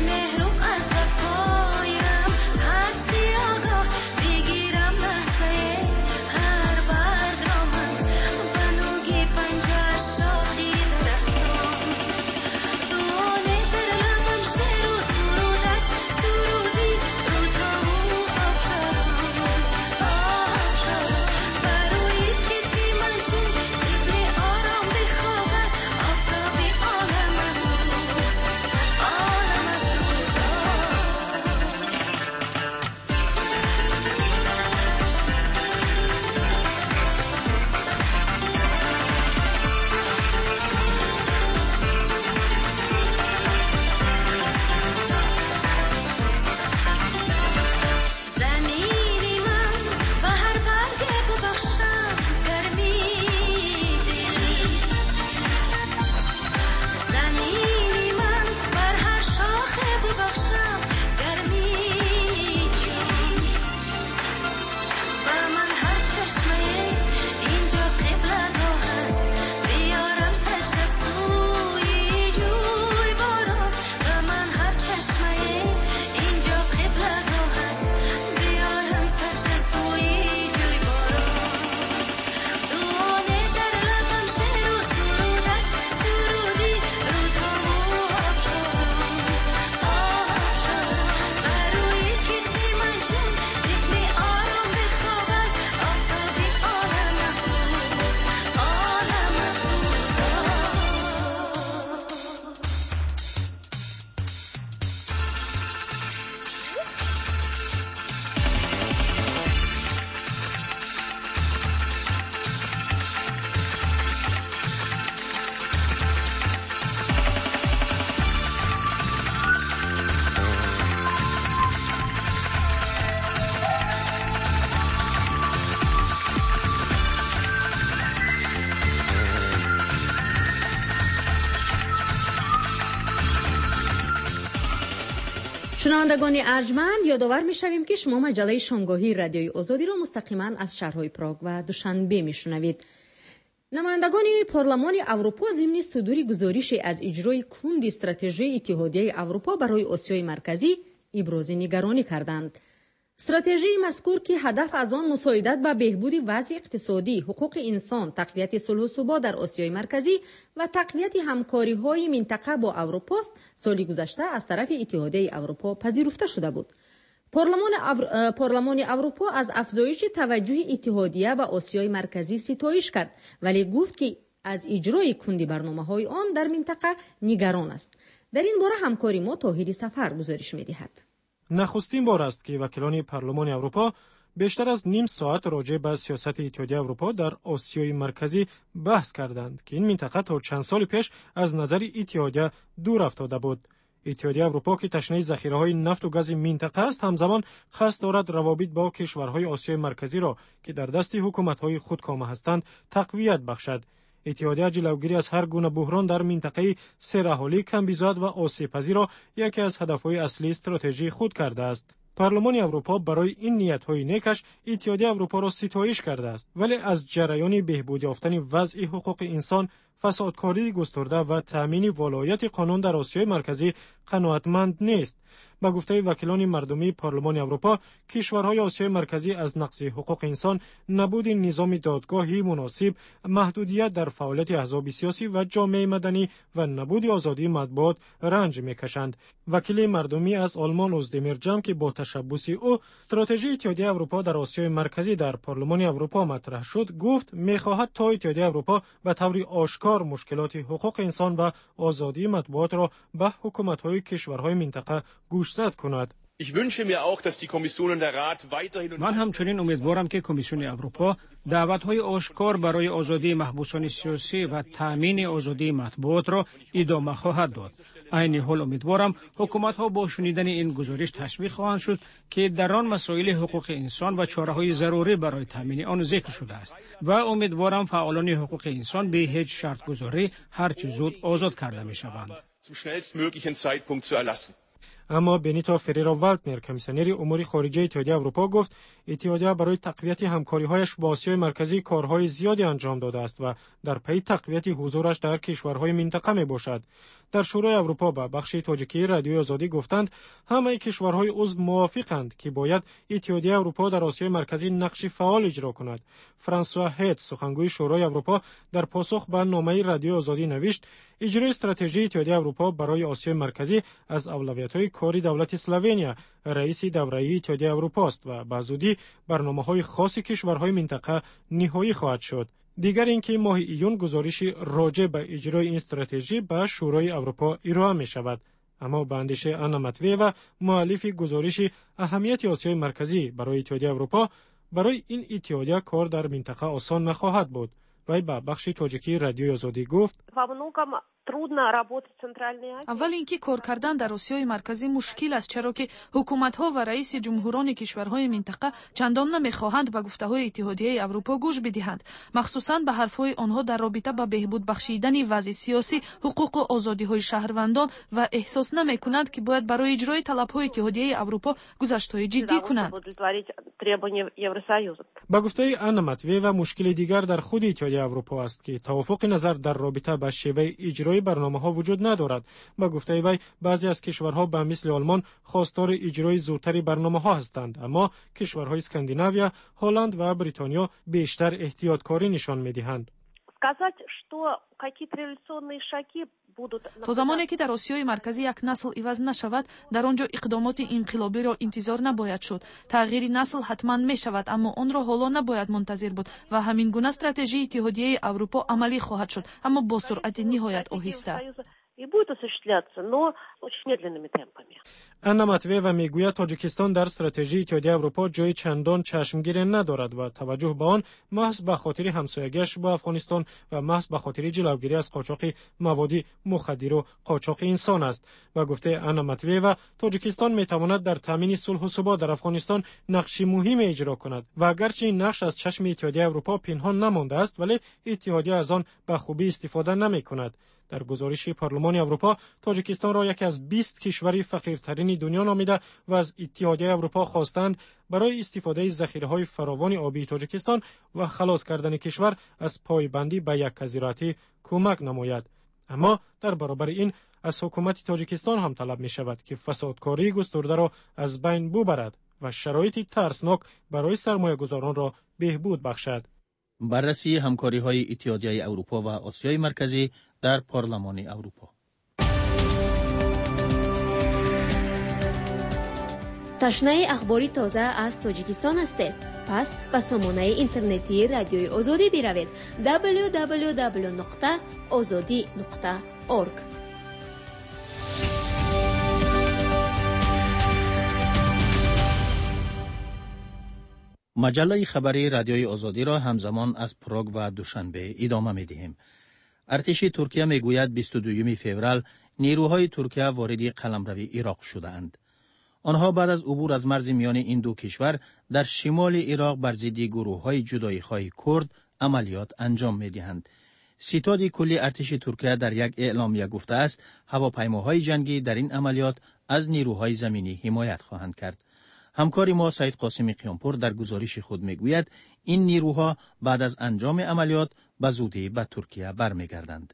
Say شنوندگان ارجمند، یادآور می‌شویم که شما مجله شامگاهی رادیوی آزادی را مستقیما از شهرهای پراگ و دوشنبه میشنوید. نمایندگان پارلمان اروپا ضمن صدور گزارشی از اجرای کند استراتژی اتحادیه اروپا برای آسیای مرکزی ابراز نگرانی کردند. استراتژی مذکور که هدف از آن مساعدت به بهبود وضع اقتصادی، حقوق انسان، تقویت صلح و ثبات در آسیای مرکزی و تقویت همکاری‌های منطقه با اروپا است، سال گذشته از طرف اتحادیه اروپا پذیرفته شده بود. پارلمان, اور... پارلمان اروپا از افزایش توجه اتحادیه و آسیای مرکزی ستایش کرد، ولی گفت که از اجرای کندی برنامه‌های آن در منطقه نگران است. در این باره همکاری ما طاهر سفر گزارش می‌دهد. نخستین بار است که وکیلان پارلمان اروپا بیشتر از نیم ساعت راجع به سیاست اتحادیه اروپا در آسیای مرکزی بحث کردند که این منطقه تا چند سال پیش از نظر اتحادیه دور افتاده بود. اتحادیه اروپا که تشنه ذخیره‌های نفت و گاز منطقه است، همزمان قصد دارد روابط با کشورهای آسیای مرکزی را که در دست حکومت‌های خودکامه هستند تقویت بخشد. اتحادیه جلوگیری از هر گونه بحران در منطقه سه‌رحالی، کمبیزاد و آسیب‌پذیر را یکی از هدف‌های اصلی استراتژی خود کرده است. پارلمان اروپا برای این نیت‌های نیکش اتحادیه اروپا را ستایش کرده است، ولی از جریان بهبود یافتن وضع حقوق انسان، فسادکاری گسترده و تأمین ولایت قانون در آسیای مرکزی قناعتمند نیست. با گفته وکیلان مردمی پارلمان اروپا، کشورهای آسیای مرکزی از نقض حقوق انسان، نبود نظام دادگاهی مناسب، محدودیت در فعالیت احزاب سیاسی و جامعه مدنی و نبود آزادی مطبوعات رنج می‌کشند. وکیل مردمی از آلمان اوزدمیر جم که با تشبث او استراتژی اتحادیه اروپا در آسیای مرکزی در پارلمان اروپا مطرح شد، گفت می‌خواهد تا اتحادیه اروپا به طور آشکار مشکلات حقوق انسان و آزادی مطبوعات را به حکومت‌های کشورهای منطقه گوشزد کند. من همچنین امیدوارم که کمیسیون اروپا دعوت‌های آشکار برای آزادی محبوسان سیاسی و تأمین آزادی مطبوعات را ادامه خواهد داد. عین حال امیدوارم حکومت‌ها با شنیدن این گزارش تشویق خواهند شد که در آن مسائل حقوق انسان و چاره‌های ضروری برای تأمین آن ذکر شده است و امیدوارم فعالان حقوق انسان به هیچ شرط گذاری هر چه زود آزاد کرده می‌شوند. اما بنیتو فریرا والتنر، کمیسیونر امور خارجه اتحادیه اروپا، گفت اتحادیه برای تقویت همکاری‌هایش با آسیای مرکزی کارهای زیادی انجام داده است و در پی تقویت حضورش در کشورهای منطقه میباشد. در شورای اروپا به بخش تاجیکی رادیوی آزادی گفتند همه کشورهای عضو موافقند که باید اتحادیه اروپا در آسیای مرکزی نقش فعال اجرا کند. فرانسوا هیت، سخنگوی شورای اروپا، در پاسخ به نامه رادیوی آزادی نوشت اجرای استراتژی اتحادیه اروپا برای آسیای مرکزی از اولویت‌های کاری دولت اسلوونیا، رئیس دوره‌ای اتحادیه اروپا است و به زودی برنامه‌های خاص کشورهای منطقه نهایی خواهد شد. دیگر اینکه ماه ایون گزارشی راجع به اجرای این استراتژی به شورای اروپا ارائه می شود. اما به اندیشه آنا ماتویوا، مؤلف گزارش اهمیت آسیای مرکزی برای اتحادیه اروپا، برای این اتحادیه کار در منطقه آسان نخواهد بود. وی به بخش تاجیکی رادیوی آزادی گفت اول اینکه کار کردن در آسیای مرکزی مشکل است، چرا که حکومت‌ها و رئیس جمهوران کشورهای منطقه چندان نمی‌خواهند به گفته‌های اتحادیه اروپا گوش بدهند، مخصوصاً به حرف‌های آنها در رابطه با بهبود بخشیدن وضع سیاسی، حقوق و آزادی‌های شهروندان و احساس نمی‌کنند که باید برای اجرای طلب‌های اتحادیه اروپا گذشت‌های جدی کنند. با گفته آنا ماتویوا، مشکل دیگر در خود اتحادیه اروپا است که توافق نظر در رابطه با شیوه اجرای برنامه‌ها وجود ندارد. با گفته وی بعضی از کشورها به مثل آلمان خواستار اجرای زودتری برنامه‌ها هستند، اما کشورهای اسکاندیناویا، هلند و بریتانیا بیشتر احتیاطکاری نشان می‌دهند. تا زمانی که در آسیای مرکزی یک نسل عوض نشود، در آنجا اقدامات انقلابی را انتظار نباید شد. تغییر نسل حتما می شود، اما آن را حالا نباید منتظر بود و همین گونه استراتژی اتحادیه اروپا عملی خواهد شد، اما با سرعت نهایت آهسته. آنا ماتویوا میگوید تاجیکستان در استراتژی اتحادیه اروپا جای چندان چشمگیری ندارد و توجه به آن محض به خاطر همسایگیش با افغانستان و محض به خاطر جلوگیری از قاچاق مواد مخدر و قاچاق انسان است. و گفته آنا ماتویوا تاجیکستان میتواند در تامین صلح و ثبات در افغانستان نقش مهمی اجرا کند و اگرچه این نقش از چشم اتحادیه اروپا پنهان نمانده است، ولی اتحادیه از آن به خوبی استفاده نمیکند. در گزارش پارلمان اروپا تاجیکستان را یکی از بیست کشور فقیرترین دنیا نامیده و از اتحادیه اروپا خواستند برای استفاده از ذخیره‌های فراوان آبی تاجیکستان و خلاص کردن کشور از پایبندی به یک کذیراتی کمک نماید. اما در برابر این از حکومت تاجیکستان هم طلب می شود که فسادکاری گسترده را از بین ببرد و شرایط ترسناک برای سرمایه گذاران را بهبود بخشد. بررسی همکاری های اتحادیه اروپا و آسیای مرکزی در پارلمان اروپا. تشنه اخباری تازه از تاجیکستان هستید؟ پس به سامانه اینترنتی رادیوی آزادی بروید دبلیو دبلیو دبلیو نقطه آزادی نقطه اورگ. مجله خبری رادیوی آزادی را همزمان از پراگ و دوشنبه ادامه می دهیم. ارتش ترکیه می گوید بیست و دوم فوریه نیروهای ترکیه وارد قلمرو عراق شدند. آنها بعد از عبور از مرز میان این دو کشور در شمال عراق بر ضد گروه‌های جدایی‌خواه کرد عملیات انجام می‌دهند. ستاد کلی ارتش ترکیه در یک اعلامیه گفته است هواپیماهای جنگی در این عملیات از نیروهای زمینی حمایت خواهند کرد. همکار ما سعید قاسمی قیامپور در گزارش خود میگوید این نیروها بعد از انجام عملیات به زودی به ترکیه برمیگردند.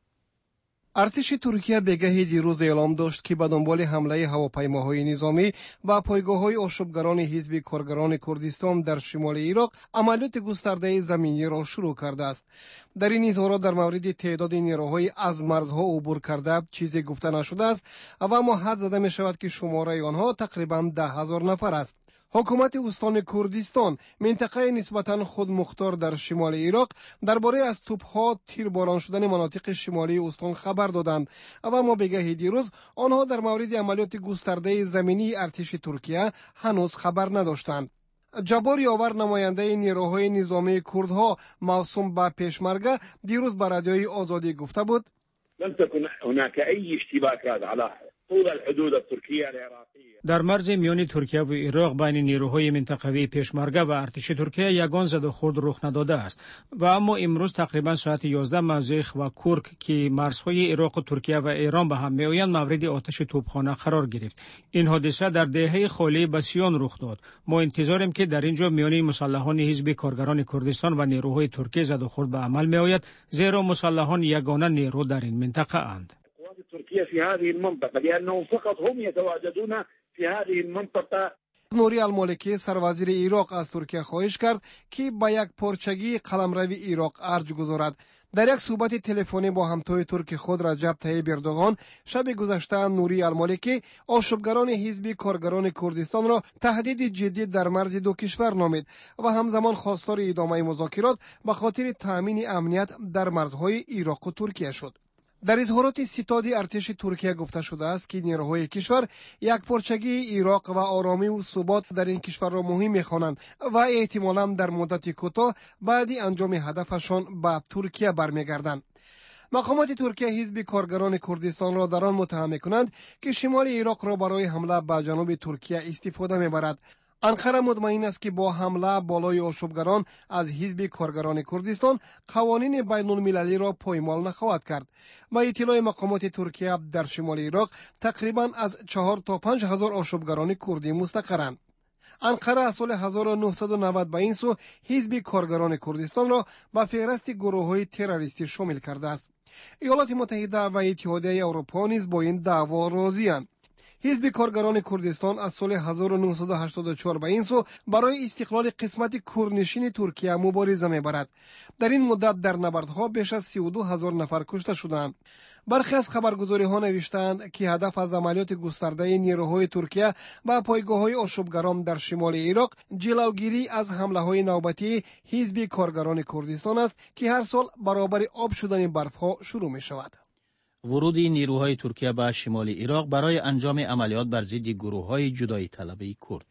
ارتش ترکیه بگهی دیروز اعلام داشت که به دنبال حمله هواپیماهای نظامی و پایگاه‌های آشوبگران حزب کارگران کردستان در شمال عراق عملیات گسترده زمینی را شروع کرده است. در این اظهارات در مورد تعداد نیروهای از مرزها عبور کرده چیزی گفته نشده است و اما حد زده می شود که شماره آنها تقریبا ده هزار نفر است. حکومت استان کردستان منطقه نسبتاً خودمختار در شمال عراق درباره از توپ‌ها تیرباران شدن مناطق شمالی استان خبر دادند و اما بگهی دیروز آنها در مورد عملیات گسترده زمینی ارتش ترکیه هنوز خبر نداشتند. جبار یاور نماینده نیروهای نظامی کردها موسوم به پیشمرگه دیروز به رادیوی آزادی گفته بود لم تكن هناك اي اشتباكات على طول الحدود التركيه العراقيه. در مرز میان ترکیه و عراق بین نیروهای منطقوی پیشمرگه و ارتش ترکیه یگان زد و خورد رخ نداده است و اما امروز تقریبا ساعت یازده مزیخ و کرک که مرزهای عراق و ترکیه و ایران به هم میآیند مورد آتش توپخانه قرار گرفت. این حادثه در دهه خالی بسیان رخ داد. ما انتظاریم که در اینجا میان مسلحان حزب کارگران کردستان و نیروهای ترکیه زد و خورد به عمل میآید، زیرا مسلحان یگانه نیرو در این منطقه اند. تركيا في هذه المنطقة لأنهم فقط هم يتواجدون في هذه المنطقة. نوری المالکی سروازیر عراق از ترکیه خواهش کرد که با یک پارچگی قلمرو عراق ارج گذارد. در یک صحبت تلفنی با همتای ترک خود رجب طیب اردوغان شب گذشته نوری المالکی آشوبگران حزب کارگران کردستان را تهدید جدی در مرز دو کشور نامید و همزمان خواستار ادامه مذاکرات به خاطر تأمین امنیت در مرزهای عراق و ترکیه شد. در اظهارات ستاد ارتش ترکیه گفته شده است که نیروهای کشور یک پارچگی عراق و آرامی و ثبات در این کشور را مهم می‌خوانند و احتمالاً در مدت کوتاه بعد انجام هدفشان به ترکیه برمیگردند. مقامات ترکیه حزب کارگران کردستان را در آن متهم می‌کنند که شمال عراق را برای حمله به جنوب ترکیه استفاده می‌برد. انقره مطمئن است که با حمله بالای آشوبگران از حزب کارگران کردستان قوانین بین المللی را پایمال نخواهد کرد. با اطلاع مقامات ترکیه در شمال عراق تقریبا از چهار تا پنج هزار آشوبگران کردی مستقرند. انقره از سال هزار و نهصد و نود به این سو حزب کارگران کردستان را به فهرست گروه‌های تروریستی شامل کرده است. ایالات متحده و اتحادیه اروپا نیز با این دعوا راضی‌اند. حزب کارگران کردستان از سال هزار و نهصد و هشتاد و چهار به این سو برای استقلال قسمت کردنشین ترکیه مبارزه می‌برد. در این مدت در نبردها بیش از سی و دو هزار نفر کشته شدند. برخی از خبرگزاری‌ها نوشتند که هدف از عملیات گسترده نیروهای ترکیه و پایگاه‌های آشوبگران در شمال عراق جلوگیری از حمله‌های نوبتی حزب کارگران کردستان است که هر سال برابر آب شدن برف‌ها شروع می‌شود. ورود نیروهای ترکیه به شمال عراق برای انجام عملیات بر ضد گروه‌های جدایی طلبی کرد.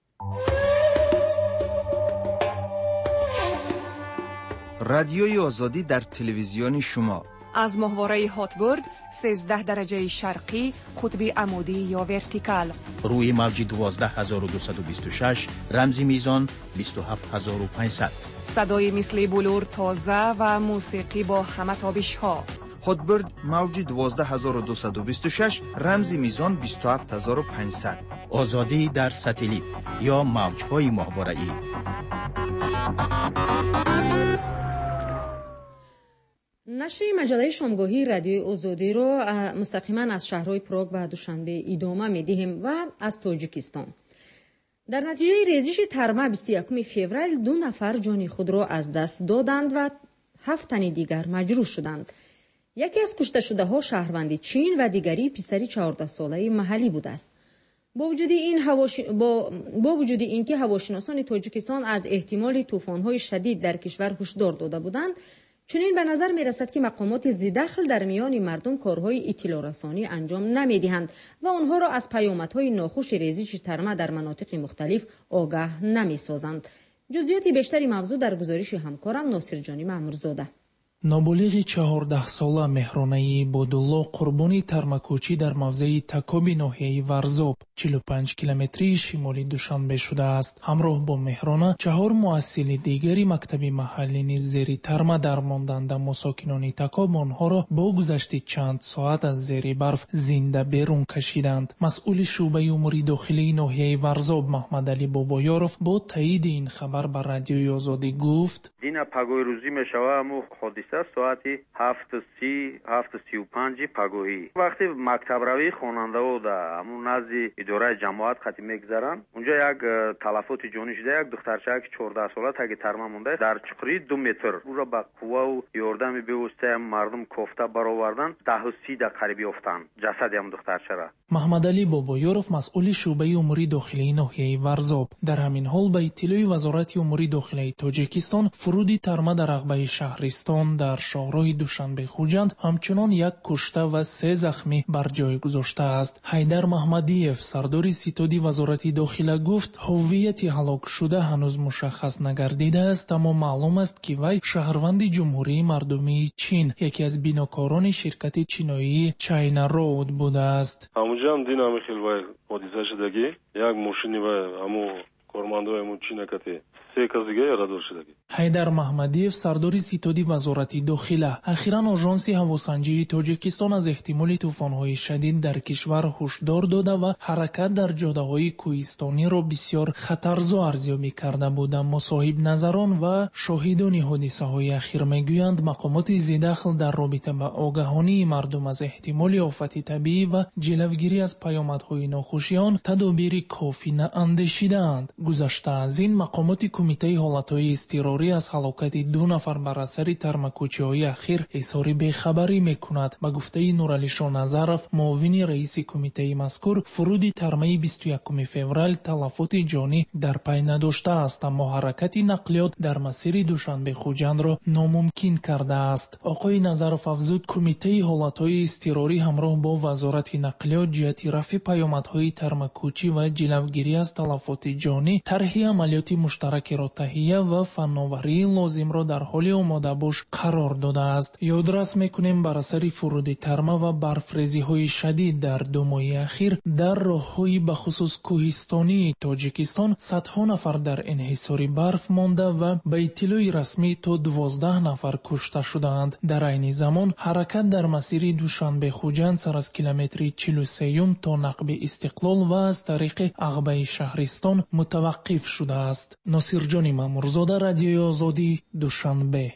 رادیوی آزادی در تلویزیون شما از ماهواره هاتبورد سیزده درجه شرقی قطب عمودی یا ورتیکال روی موج دوازده هزار و دویست و بیست و شش رمزی میزان بیست و هفت هزار و پانصد صدای مثل بلور تازه و موسیقی با همه تابش ها هاتبرد موج دوازده هزار و دویست و بیست و شش، رمز میزان بیست و هفت هزار و پانصد. آزادی در ستلیت یا موجهای ماهواره‌ای. نشر مجله شامگاهی رادیوی آزادی رو مستقیما از شهرهای پراگ و دوشنبه ادامه می‌دهیم و از تاجیکستان. در نتیجه ریزش ترما بیست و یکم فوریه دو نفر جان خود را از دست دادند و هفت تن دیگر مجروح شدند. یکی از کشته شده ها شهروند چین و دیگری پسری چهارده ساله محلی بوده است. با وجود این هواش... با... با وجود اینکه هواشناسان تاجیکستان از احتمال طوفان‌های شدید در کشور هشدار داده بودند، چنین به نظر می رسد که مقامات ذی‌دخل در میان مردم کارهای اطلاع رسانی انجام نمی‌دهند و آنها را از پیامدهای ناخوش ریزش ترما در مناطق مختلف آگاه نمی‌سازند. جزئیات بیشتری موضوع در گزارش همکارم ناصر جانی مامورزاده. نابالغ چهارده ساله مهرانه بودالله قربانی ترمکوچی در موضع تکابی ناحیه ورزاب چهل و پنج کیلومتری شمالی دوشنبه شده است. همراه با مهرانه چهار معسل دیگری مکتبی محلی نیز زیر ترما درماندند. مساکنان تکاب آنها را با گذشت چند ساعت از زیر برف زنده بیرون کشیدند. مسئول شعبه امور داخلی ناحیه ورزاب محمد علی بابایارов با تایید این خبر بر رادیوی آزادی گفت: دینا پگوی روزی میشوه مو حادثه ساعتی هفت سی هفت سی و پنج پگویی وقتی مکتب روی خواننده ها در همون نزد اداره جماعت خطی میگذرن اونجا یک تلفات جانی شده. یک دخترچه که چهارده ساله تاگی ترما مونده در چقری دو متر او را با قوه و یاردم بیوسته مردم کوفته برآوردن. ده و سی دقیقه قریب افتن جسد هم دخترچه را. محمد علی بابایارov مسئول شعبه امور داخلی ناحیه ورزاب در همین حال به اطلاع وزارت امور داخلی تاجیکستان فرودی ترما در عقبه شهرستان در شهرهای دوشنبه خوجند همچنان یک کشته و سه زخمی بر جای گذاشته است. حیدر محمدیف سردار ستاد وزارت داخله گفت هویت هلاک شده هنوز مشخص نگردیده است، اما معلوم است که وی شهروند جمهوری مردمی چین یکی از بیناکاران شرکت چینایی چاینا رود بوده است. همونجا هم دینا میخیل وای حادثه شدگی یک ماشینی و همو کارمندای همون چینکتی سه کس دیگه یادداشت شدگی. حیدر محمدیف سردار ستاد وزارت داخله اخیراً آژانس هواسنجی تاجیکستان از احتمال طوفان‌های شدید در کشور هشدار داده و حرکت در جاده‌های کوهستانی را بسیار خطرزا ارزیابی کرده بود. مصاحب نظران و شاهدان حادثه‌های اخیر میگویند مقامات ذی‌دخل در رابطه با آگاهانی مردم از احتمال آفت طبیعی و جلوگیری از پیامدهای ناخوش آن تدابیر کافی نااندیشیده‌اند. گذشته از این مقامات کمیته حالتهای اضطراری از هلاکت دو نفر بر اثر ترمکوچی‌های اخیر اظهار بی‌خبری می‌کند. به گفته نورعلی شاه نظرов معاون رئیس کمیته مذکور فرود ترمای بیست و یکم فوریه تلفات جانی در پی نداشته است، اما حرکت نقلیات در مسیر دوشنبه خوجند را ناممکن کرده است. آقای نظرов افزود کمیته حالتهای اضطراری همراه با وزارت نقلیات جهت رفع پیامدهای ترمکوچی و جلوگیری از تلفات جانی طرح عملیات مشترک را تهیه و فناوری لازم را در حال آماده باش قرار داده است. یادرس میکنیم بر اثر فرود ترما و برفریزی های شدید در دو ماه اخیر در راههای بخصوص کوهستانی تاجیکستان صدها نفر در انحصار برف مانده و به اطلاع رسمی تا دوازده نفر کشته شدند. در عین زمان حرکت در مسیر دوشنبه خوجند سر از کیلومتر چهل و سه تا نقب استقلال و از طریق عقبه شهرستان متوقف شده است. ناصر جانی مامورزاده، رادیوی آزادی، دوشنبه.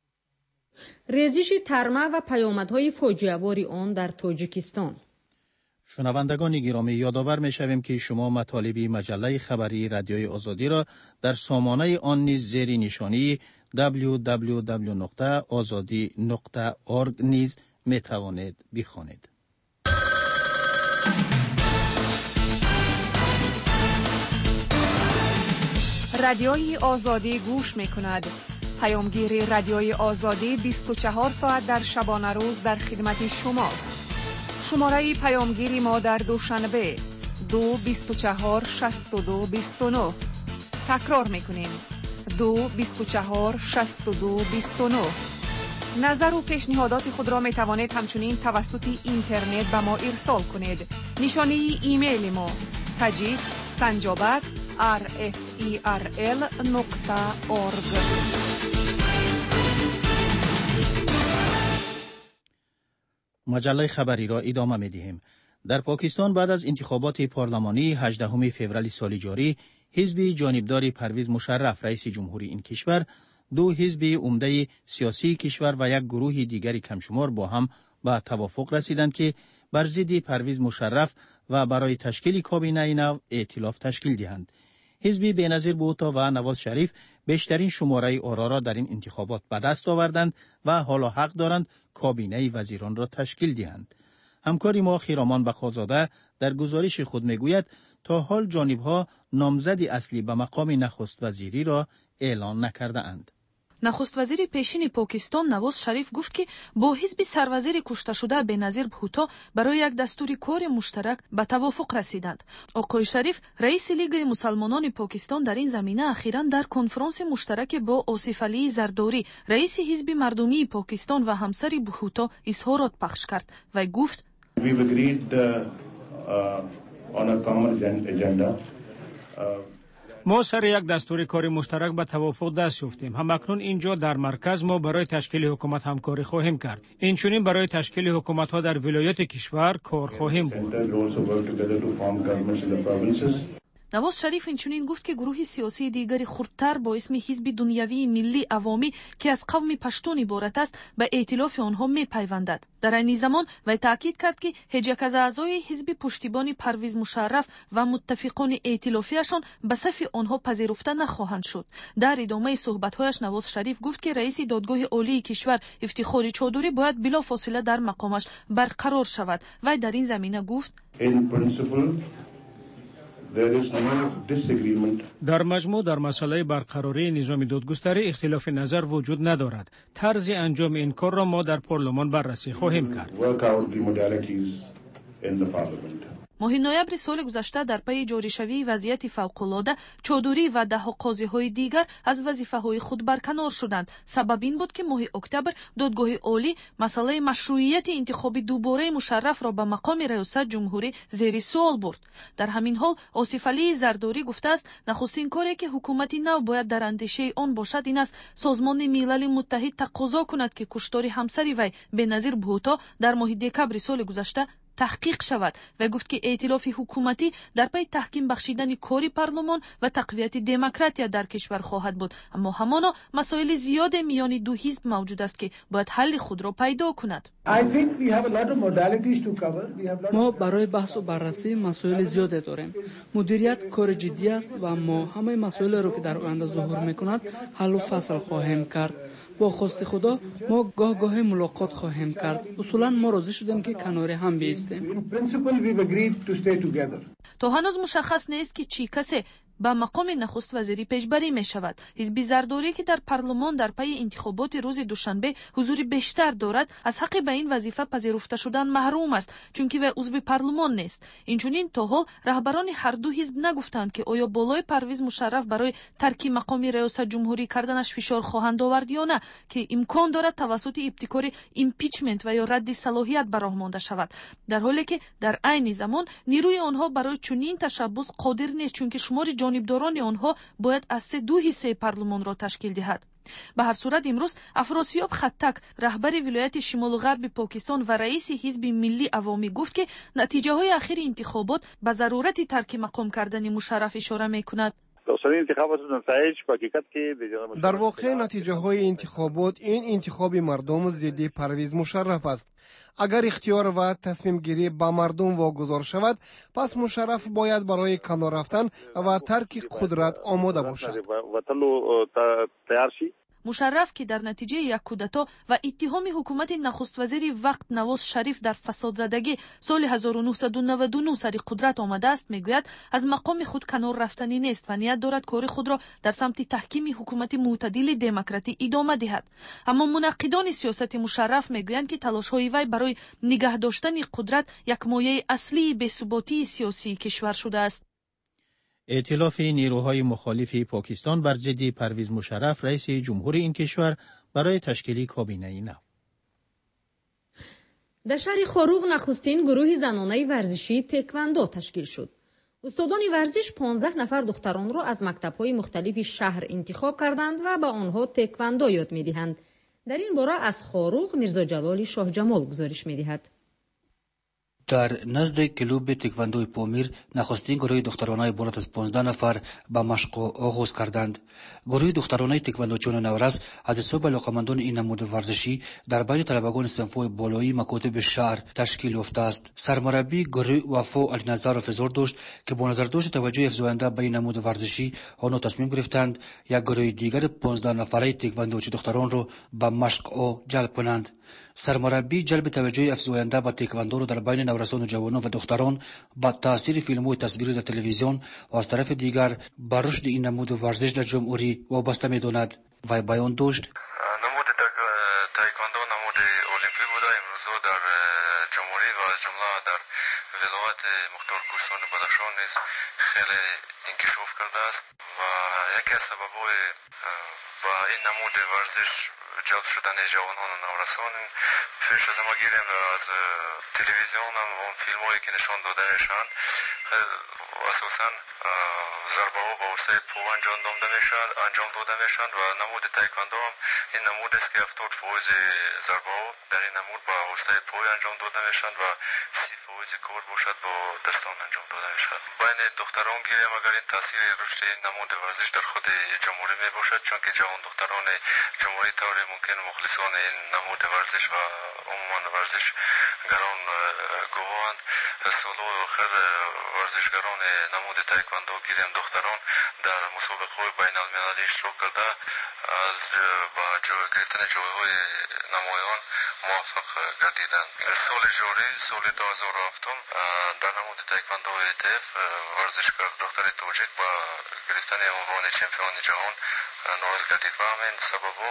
ریزش ترما و پیامدهای فاجعه‌بار آن در تاجیکستان. شنوندگان گرامی، یادآور می‌شویم که شما مطالب مجله خبری رادیوی آزادی را در سامانه آن نیز زیر نشانی دبلیو دبلیو دبلیو نقطه آزادی نقطه اورگ نیز می‌توانید بخوانید. رادیوی آزادی گوش می‌کند. پیامگیر رادیوی آزادی بیست و چهار ساعت در شبانه روز در خدمت شماست. شماره پیامگیری ما در دوشنبه دو بیست و چهار شصت و دو بیست و نه. تکرار می‌کنیم دو بیست و چهار شصت و دو بیست و نه. نظر و پیشنهادات خود را می توانید همچنین توسط اینترنت به ما ارسال کنید. نشانی ایمیل ما تجید سنجابک آر اف ای آر ال نقطه اورگ. مجله خبری را ادامه می‌دهیم. در پاکستان بعد از انتخابات پارلمانی هجدهم فوریه سال جاری، حزب جانبدار پرویز مشرف رئیس جمهوری این کشور، دو حزب عمده سیاسی کشور و یک گروه دیگری کمشمار با هم به توافق رسیدند که بر ضد پرویز مشرف و برای تشکیل کابینه نو ائتلاف تشکیل دهند. حزب بینظیر بوتا و نواز شریف بیشترین شماره آرا را در این انتخابات به دست آوردند و حالا حق دارند کابینه وزیران را تشکیل دهند. همکار ما خیرامان بخازاده در گزارش خود میگوید تا حال جانبها نامزد اصلی به مقام نخست وزیری را اعلان نکرده اند. نخست وزیر پیشین پاکستان نواز شریف گفت که با حزب سروزیر کشته شده بینظیر بھوتو برای یک دستور کار مشترک به توافق رسیدند. آقای شریف رئیس لیگ مسلمانان پاکستان در این زمینه اخیراً در کنفرانس مشترک با آصف علی زرداری رئیس حزب مردمی پاکستان و همسر بھوتو اظهارات پخش کرد و گفت We've agreed uh, uh, on a common agenda. Uh, ما سر یک دستور کار مشترک به توافق دست یافتیم. همکنون اینجا در مرکز ما برای تشکیل حکومت همکاری خواهیم کرد. اینچنین برای تشکیل حکومت ها در ولایات کشور کار خواهیم بود. نواز شریف اینچنین گفت که گروه سیاسی دیگری خردتر با اسم حزب دنیوی ملی عوامی که از قوم پشتون عبارت است به ائتلاف آنها می پیوندد. در این زمان وی تاکید کرد که هیچ یک از اعضای حزب پشتیبانی پرویز مشرف و متفقان ائتلافیشان به صف آنها پذیرفته نخواهند شد. در ادامه صحبت‌هایش نواز شریف گفت که رئیس دادگاه عالی کشور افتخار چودری باید بلافاصله در مقامش برقرار شود. وی در این زمینه گفت در مجموع در مسئله برقراری نظام دادگستری اختلاف نظر وجود ندارد. طرز انجام این کار را ما در پارلمان بررسی خواهیم کرد. ماه نوامبر سال گذشته در پی جاریشوی وضعیت فوق‌العاده چودری و ده قاضی‌های دیگر از وظیفه‌های خود برکنار شدند. سبب این بود که ماه اکتبر دادگاه عالی مسئله مشروعیت انتخاب دوباره مشرف را به مقام ریاست جمهوری زیر سوال برد. در همین حال آصف علی زرداری گفته است نخستین کاری که حکومت نو باید در اندیشه آن باشد این است سازمان ملل متحد تقاضا کند که کشتار همسر وی بینظیر بھوتو در ماه دکبر سال گذشته تحقیق شود و گفت که ائتلاف حکومتی در پی تحکیم بخشیدن کاری پارلمان و تقویت دموکراسی در کشور خواهد بود، اما همانا مسائل زیاد میان دو حزب موجود است که باید حل خود را پیدا کند. ما برای بحث و بررسی مسائل زیاد داریم. مدیریت کار جدی است و ما همه مسائل را که در آینده ظهور میکند حل و فصل خواهیم کرد. با خواست خدا ما گاه گاه ملاقات خواهیم کرد. اصولا ما راضی شدیم که کنار هم بیستیم. تا هنوز مشخص نیست که چی کسی به مقام نخست وزیری پیشبری می شود. حزب زرداری که در پارلمان در پی انتخابات روز دوشنبه حضور بیشتر دارد از حق به این وظیفه پذیرفته شدن محروم است چون که وی عضو پارلمان نیست. اینچنین تا حال رهبران هر دو حزب نگفتند که آیا بالای پرویز مشرف برای ترک مقام ریاست جمهوری کردنش فشار خواهند آورد یا نه که امکان دارد توسط ابتکار ایمپیچمنت و یا رد صلاحیت به راه مانده شود، در حالی که در عین زمان نیروی آنها برای چنین تشبث قادر نیست چون که شمار جانبداران آنها باید از سه دو حصه پارلمان را تشکیل دهد. به هر صورت امروز افراسیاب خطک رهبر ولایت شمال غرب پاکستان و رئیس حزب ملی عوامی گفت که نتیجه های اخیر انتخابات به ضرورت ترک مقام کردن مشرف اشاره می کند. در واقع نتیجه های انتخابات این انتخاب مردم ضد پرویز مشرف است. اگر اختیار و تصمیم گیری به مردم واگذار شود پس مشرف باید برای کنار رفتن و ترک قدرت آماده باشد. مشرف که در نتیجه یک کودتا و اتهام حکومت نخست وزیر وقت نواز شریف در فساد زدگی سال هزار و نهصد و نود و نه سر قدرت آمده است میگوید از مقام خود کنار رفتنی نیست و نیت دارد کار خود را در سمت تحکیم حکومت معتدل دموکراتی ادامه دهد. اما منقدان سیاست مشرف میگویند که تلاش‌های وی برای نگه داشتن قدرت یک مایه اصلی بی‌ثباتی سیاسی کشور شده است. ائتلاف نیروهای مخالف پاکستان بر ضد پرویز مشرف رئیس جمهور این کشور برای تشکیل کابینه نو. در شهر خاروغ نخستین گروه زنانه ورزشی تکواندو تشکیل شد. استادان ورزش پانزده نفر دختران را از مکتب‌های مختلف شهر انتخاب کردند و به آنها تکواندو یاد می‌دهند. در این باره از خاروق میرزا جلال شاه جمال گزارش می‌دهد. در نزد کلوب تکواندوی پامیر نخستین گروه دخترانه بالاتر از پانزده نفر به مشق آغاز کردند. گروه دخترانه تکواندوچیان نورز از حساب علاقمندان این نمود ورزشی در بین طلبگان صنف‌های بالایی مکاتب شهر تشکیل یافته است. سرمربی گروه وفا علی نظر فزار داشت که با نظر داشت توجه افزاینده به این نمود ورزشی آنها تصمیم گرفتند یک گروه دیگر پانزده نفره تکواندوچی دختران را به مشق آ جلب کنند. سرمربی جلب توجه افزاینده به تکواندو را در بین نورسان و جوانان و دختران با تاثیر فیلم‌های تصویری در تلویزیون و از طرف دیگر به رشد این نمود ورزش در جمهوری وابسته می‌داند. وی بیان داشت: نمود تایکواندو نمود المپیک بوده. امروز در جمهوری و از جمله در ولایت مختار کوهستان بدخشان نیز خیلی انکشاف کرده است و یکی از سبب‌های با این نمود ورزش جلب شدن جوانان و نورسان پیش از ما گیریم از تلویزیون هم اون فیلم هایی که نشان داده میشن اساسا ضربه ها با وسیله پو انجام داده میشن انجام داده میشن و نمود تایکواندو هم این نمود است که هفتاد فیصد ضربه ها در این نمود با وسیله پو انجام داده میشن و سی فیصد کار باشد با دستان انجام داده میشد. بین دختران گیریم اگر این تاثیر رشد این نمود ورزش در خود جمهوری می باشد، چون که جوان دختران جمهوری طور ممکن مخلصان این نمود ورزش و عموما ورزش گران گواهند. سالو آخر ورزشگران نمود تایکواندو گیریم دختران در مسابقه بین المللی اشتراک کرده از با گرفتن جایهای نمایان موفق گردیدند. سال جاری سال دو هزار و هفت در نمود تایکواندو ایتف ورزشگر دختر توجیک با گرفتن عنوان چمپیون جهان نایل گردید و همین سببو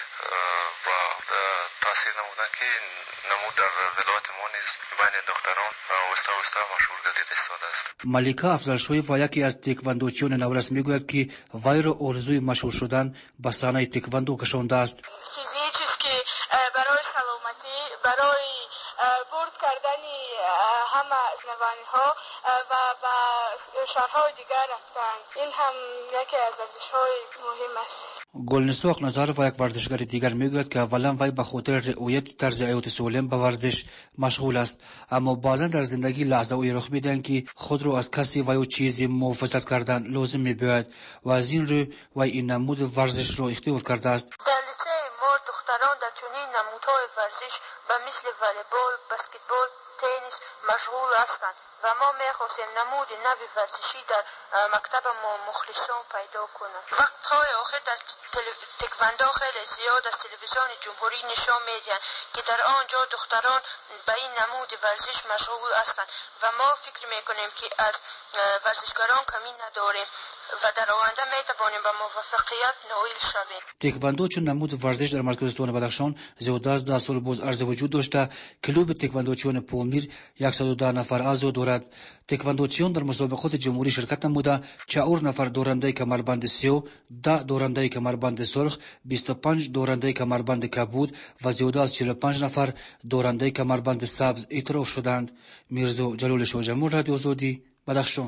با تاثیر نمودن که نمود در ولایت ما نیز بین دختران وستا وستا مشهور گردید ایستاده است. ملیکا افضلشوی و یکی از تکواندوچیان نورس میگوید که وی را آرزوی مشهور شدن به صحنه تکواندو کشانده است. فیزیکی برای سلامتی، برای برد کردن همه نوانی ها و با شهرهای دیگر رفتن. این هم یکی از ورزش‌های مهم است. گلنسوخ نظر و یک ورزشگر دیگر میگوید که اولا وی به خاطر رعایت طرز حیات سالم به ورزش مشغول است، اما بعضا در زندگی لحظه ای رخ میدهند که خود را از کسی و یا چیزی محافظت کردن لازم میباید و از این رو وی این نمود ورزش را اختیار کرده است. در لیسه ما دختران در چنین نمودهای ورزش به مثل والیبال، بسکتبال، تنیس مشغول هستند و ما میخواستیم نمود نوی ورزشی در مکتب ما مخلصان پیدا کنند. وقتهای آخر در تکواندو خیلی زیاد از تلویزیون جمهوری نشان میدهند که در آنجا دختران به این نمود ورزش مشغول هستند و ما فکر میکنیم که از ورزشگران کمی نداریم و در آینده میتوانیم به موفقیت نائل شویم. تکواندو چون نمود ورزش در مرکز استان بدخشان زیاد از ده سال باز عرض وجود داشته، کلوب تکواندوچیان پامیر صد و ده نفر اعضا دارد. تکواندوچیان در مسابقات جمهوری شرکت نموده چهار نفر دارنده کمربند سیاه، ده دارنده کمربند سرخ، بیست و پنج دارنده کمربند کبود و زیاد از چهل و پنج نفر دارنده کمربند سبز اعتراف شدند. میرزا جلال شاه جمال، رادیو آزادی، بدخشان.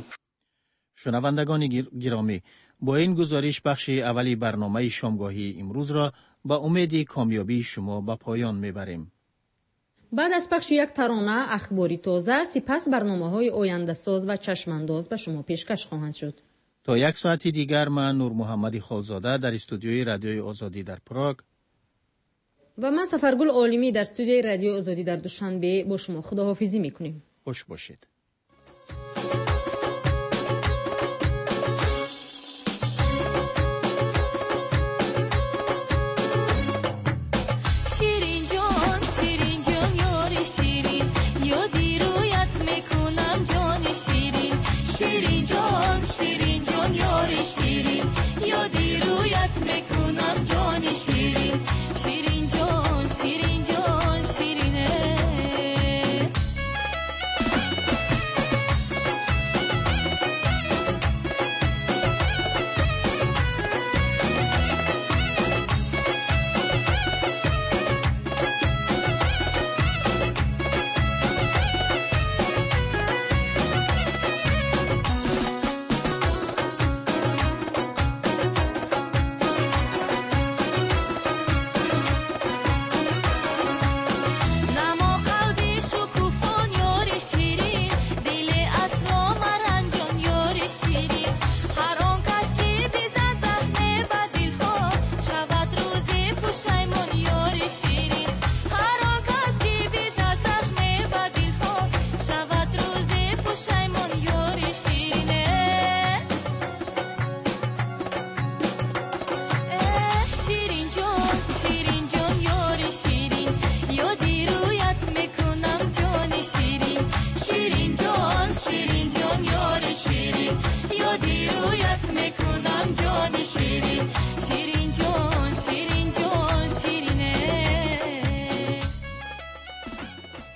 شنوندگان گرامی، با این گزارش بخش اولی برنامه شامگاهی امروز را با امید کامیابی شما به پایان میبریم. بعد از پخش یک ترانه اخباری تازه، سپس برنامه‌های آینده ساز و چشمانداز به شما پیشکش خواهند شد. تا یک ساعتی دیگر من نور محمدی خالزاده در استودیوی رادیوی آزادی در پراگ و من سفرگل عالمی در استودیوی رادیو آزادی در دوشنبه با شما خداحافظی میکنیم. خوش باشید. شیرین جان شیرین جان یار شیرین یادی رویت میکنم جان شیرین شیرین جان شیرین جان شیرینه شیرین شیرین